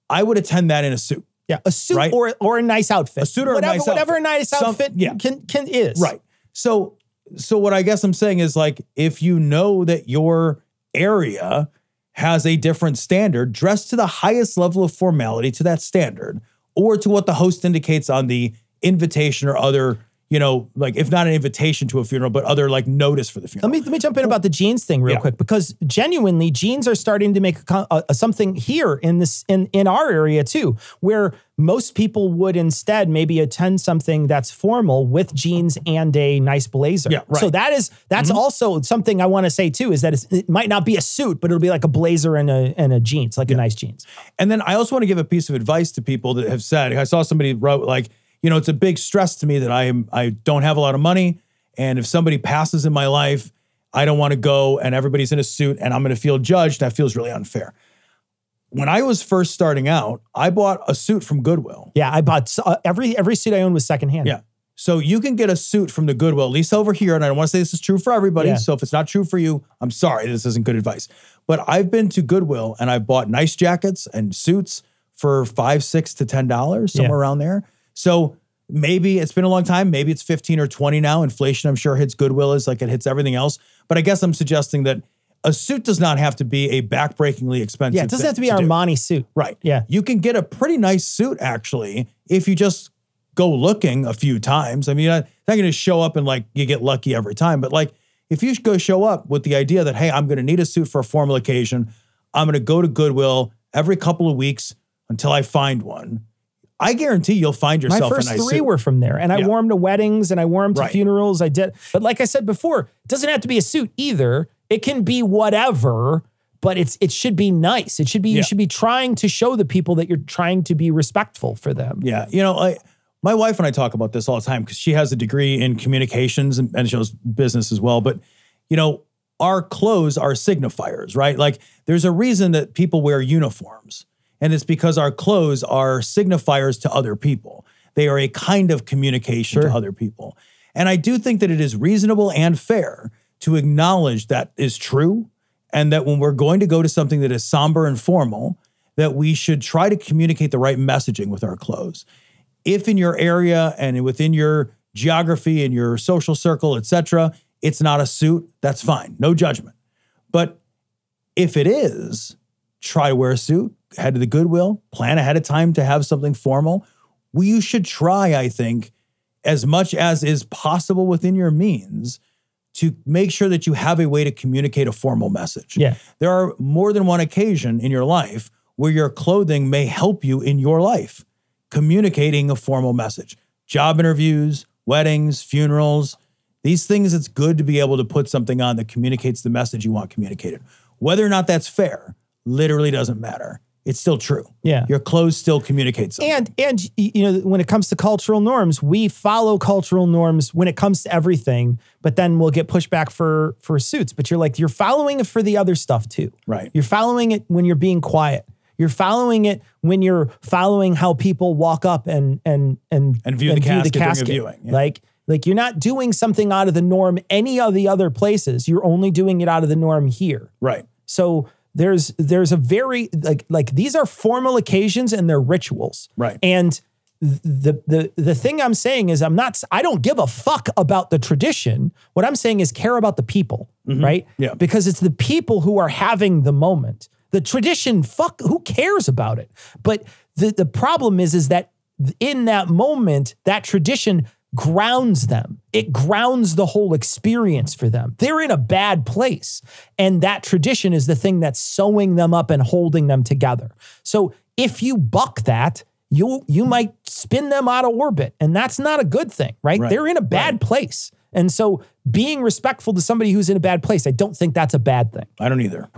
I would attend that in a suit. Yeah, a suit right? or or a nice outfit. A suit or whatever, a nice whatever outfit. a nice Some- outfit yeah. can can is. Right. So so what I guess I'm saying is like if you know that your area has a different standard, dress to the highest level of formality to that standard, or to what the host indicates on the invitation or other, you know, like if not an invitation to a funeral, but other like notice for the funeral. Let me let me jump in about the jeans thing real Yeah. quick, because genuinely jeans are starting to make a, co- a, something here in this in in our area too, where most people would instead maybe attend something that's formal with jeans and a nice blazer. Yeah, right. So that is that's Mhm. also something I want to say too, is that it's, it might not be a suit, but it'll be like a blazer and a and a jeans, like a nice jeans. And then I also want to give a piece of advice to people that have said, I saw somebody wrote like, you know, it's a big stress to me that I am, I don't have a lot of money. And if somebody passes in my life, I don't want to go and everybody's in a suit and I'm going to feel judged. That feels really unfair. When I was first starting out, I bought a suit from Goodwill. Yeah, I bought uh, every every suit I owned was secondhand. Yeah. So you can get a suit from the Goodwill, at least over here. And I don't want to say this is true for everybody. Yeah. So if it's not true for you, I'm sorry, this isn't good advice. But I've been to Goodwill and I've bought nice jackets and suits for five, six to ten dollars, somewhere Yeah. around there. So maybe it's been a long time. Maybe it's fifteen or twenty now. Inflation, I'm sure, hits Goodwill as like it hits everything else. But I guess I'm suggesting that a suit does not have to be a backbreakingly expensive Yeah, it doesn't thing have to be do. Armani suit. Right. Yeah. You can get a pretty nice suit, actually, if you just go looking a few times. I mean, you're not, not going to show up and like you get lucky every time. But like if you go show up with the idea that, hey, I'm going to need a suit for a formal occasion, I'm going to go to Goodwill every couple of weeks until I find one, I guarantee you'll find yourself My first a nice three suit. were from there. And I Yeah. wore them to weddings and I wore them to Right. funerals. I did. But like I said before, it doesn't have to be a suit either. It can be whatever, but it's it should be nice. It should be, Yeah. you should be trying to show the people that you're trying to be respectful for them. Yeah. You know, I, my wife and I talk about this all the time because she has a degree in communications and, and she knows business as well. But, you know, our clothes are signifiers, right? Like there's a reason that people wear uniforms. And it's because our clothes are signifiers to other people. They are a kind of communication to other people. And I do think that it is reasonable and fair to acknowledge that is true. And that when we're going to go to something that is somber and formal, that we should try to communicate the right messaging with our clothes. If in your area and within your geography and your social circle, et cetera, it's not a suit, that's fine. No judgment. But if it is, try to wear a suit, head to the Goodwill, plan ahead of time to have something formal. Well, you should try, I think, as much as is possible within your means to make sure that you have a way to communicate a formal message. Yeah. There are more than one occasion in your life where your clothing may help you in your life, communicating a formal message. Job interviews, weddings, funerals, these things, it's good to be able to put something on that communicates the message you want communicated. Whether or not that's fair literally doesn't matter. It's still true. Yeah. Your clothes still communicate something. And, and you know, when it comes to cultural norms, we follow cultural norms when it comes to everything, but then we'll get pushback for, for suits. But you're like, you're following it for the other stuff too. Right. You're following it when you're being quiet. You're following it when you're following how people walk up and, and, and, And view the casket during a viewing, yeah. Like, like you're not doing something out of the norm any of the other places. You're only doing it out of the norm here. Right. So there's there's a very like like these are formal occasions and they're rituals. Right. And the the the thing I'm saying is I'm not I don't give a fuck about the tradition. What I'm saying is care about the people, Mhm. right? Yeah. Because it's the people who are having the moment. The tradition, fuck, who cares about it? But the the problem is is that in that moment, that tradition grounds them. It grounds the whole experience for them. They're in a bad place. And that tradition is the thing that's sewing them up and holding them together. So if you buck that, you you might spin them out of orbit. And that's not a good thing, right? Right. They're in a bad Right. place. And so being respectful to somebody who's in a bad place, I don't think that's a bad thing. I don't either.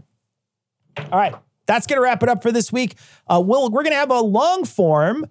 All right. That's going to wrap it up for this week. Uh, we'll, we're going to have a long form.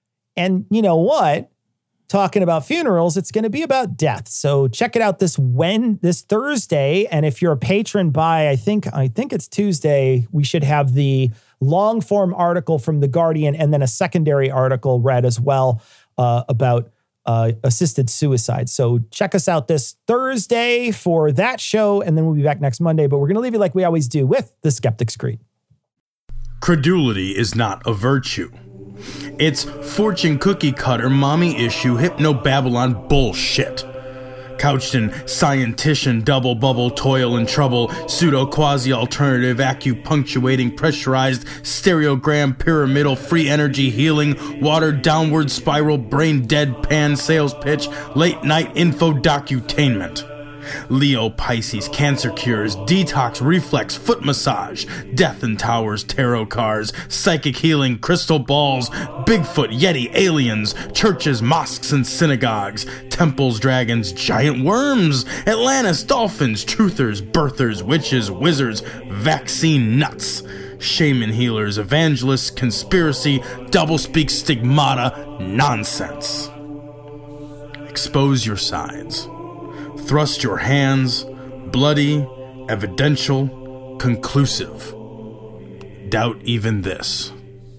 And you know what? Talking about funerals, it's going to be about death. So check it out this when this Thursday. And if you're a patron by, I think, I think it's Tuesday, we should have the long form article from The Guardian and then a secondary article read as well uh, about uh, assisted suicide. So check us out this Thursday for that show. And then we'll be back next Monday. But we're going to leave you like we always do with The Skeptic's Creed. credulity is not a virtue. It's fortune cookie cutter, mommy issue, hypno-Babylon bullshit. Couched in scientician, double bubble, toil and trouble, pseudo quasi alternative, acupunctuating, pressurized, stereogram, pyramidal, free energy healing, water downward spiral, brain deadpan, sales pitch, late night info docutainment. Leo, Pisces, cancer cures, detox, reflex, foot massage, death and towers, tarot cards, psychic healing, crystal balls, Bigfoot, Yeti, aliens, churches, mosques and synagogues, temples, dragons, giant worms, Atlantis, dolphins, truthers, birthers, witches, wizards, vaccine nuts, shaman healers, evangelists, conspiracy, doublespeak, stigmata, nonsense. Expose your sides. Thrust your hands, bloody, evidential, conclusive. Doubt even this.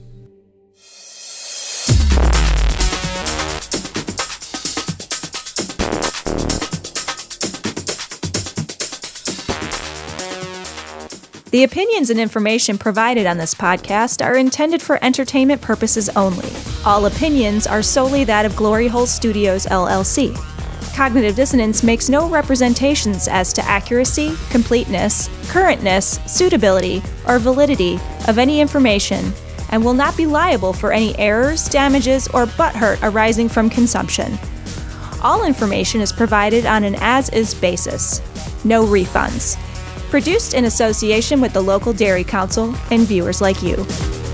The opinions and information provided on this podcast are intended for entertainment purposes only. All opinions are solely that of Glory Hole Studios, L L C. Cognitive Dissonance makes no representations as to accuracy, completeness, currentness, suitability, or validity of any information, and will not be liable for any errors, damages, or butthurt arising from consumption. All information is provided on an as-is basis. No refunds. Produced in association with the local Dairy Council and viewers like you.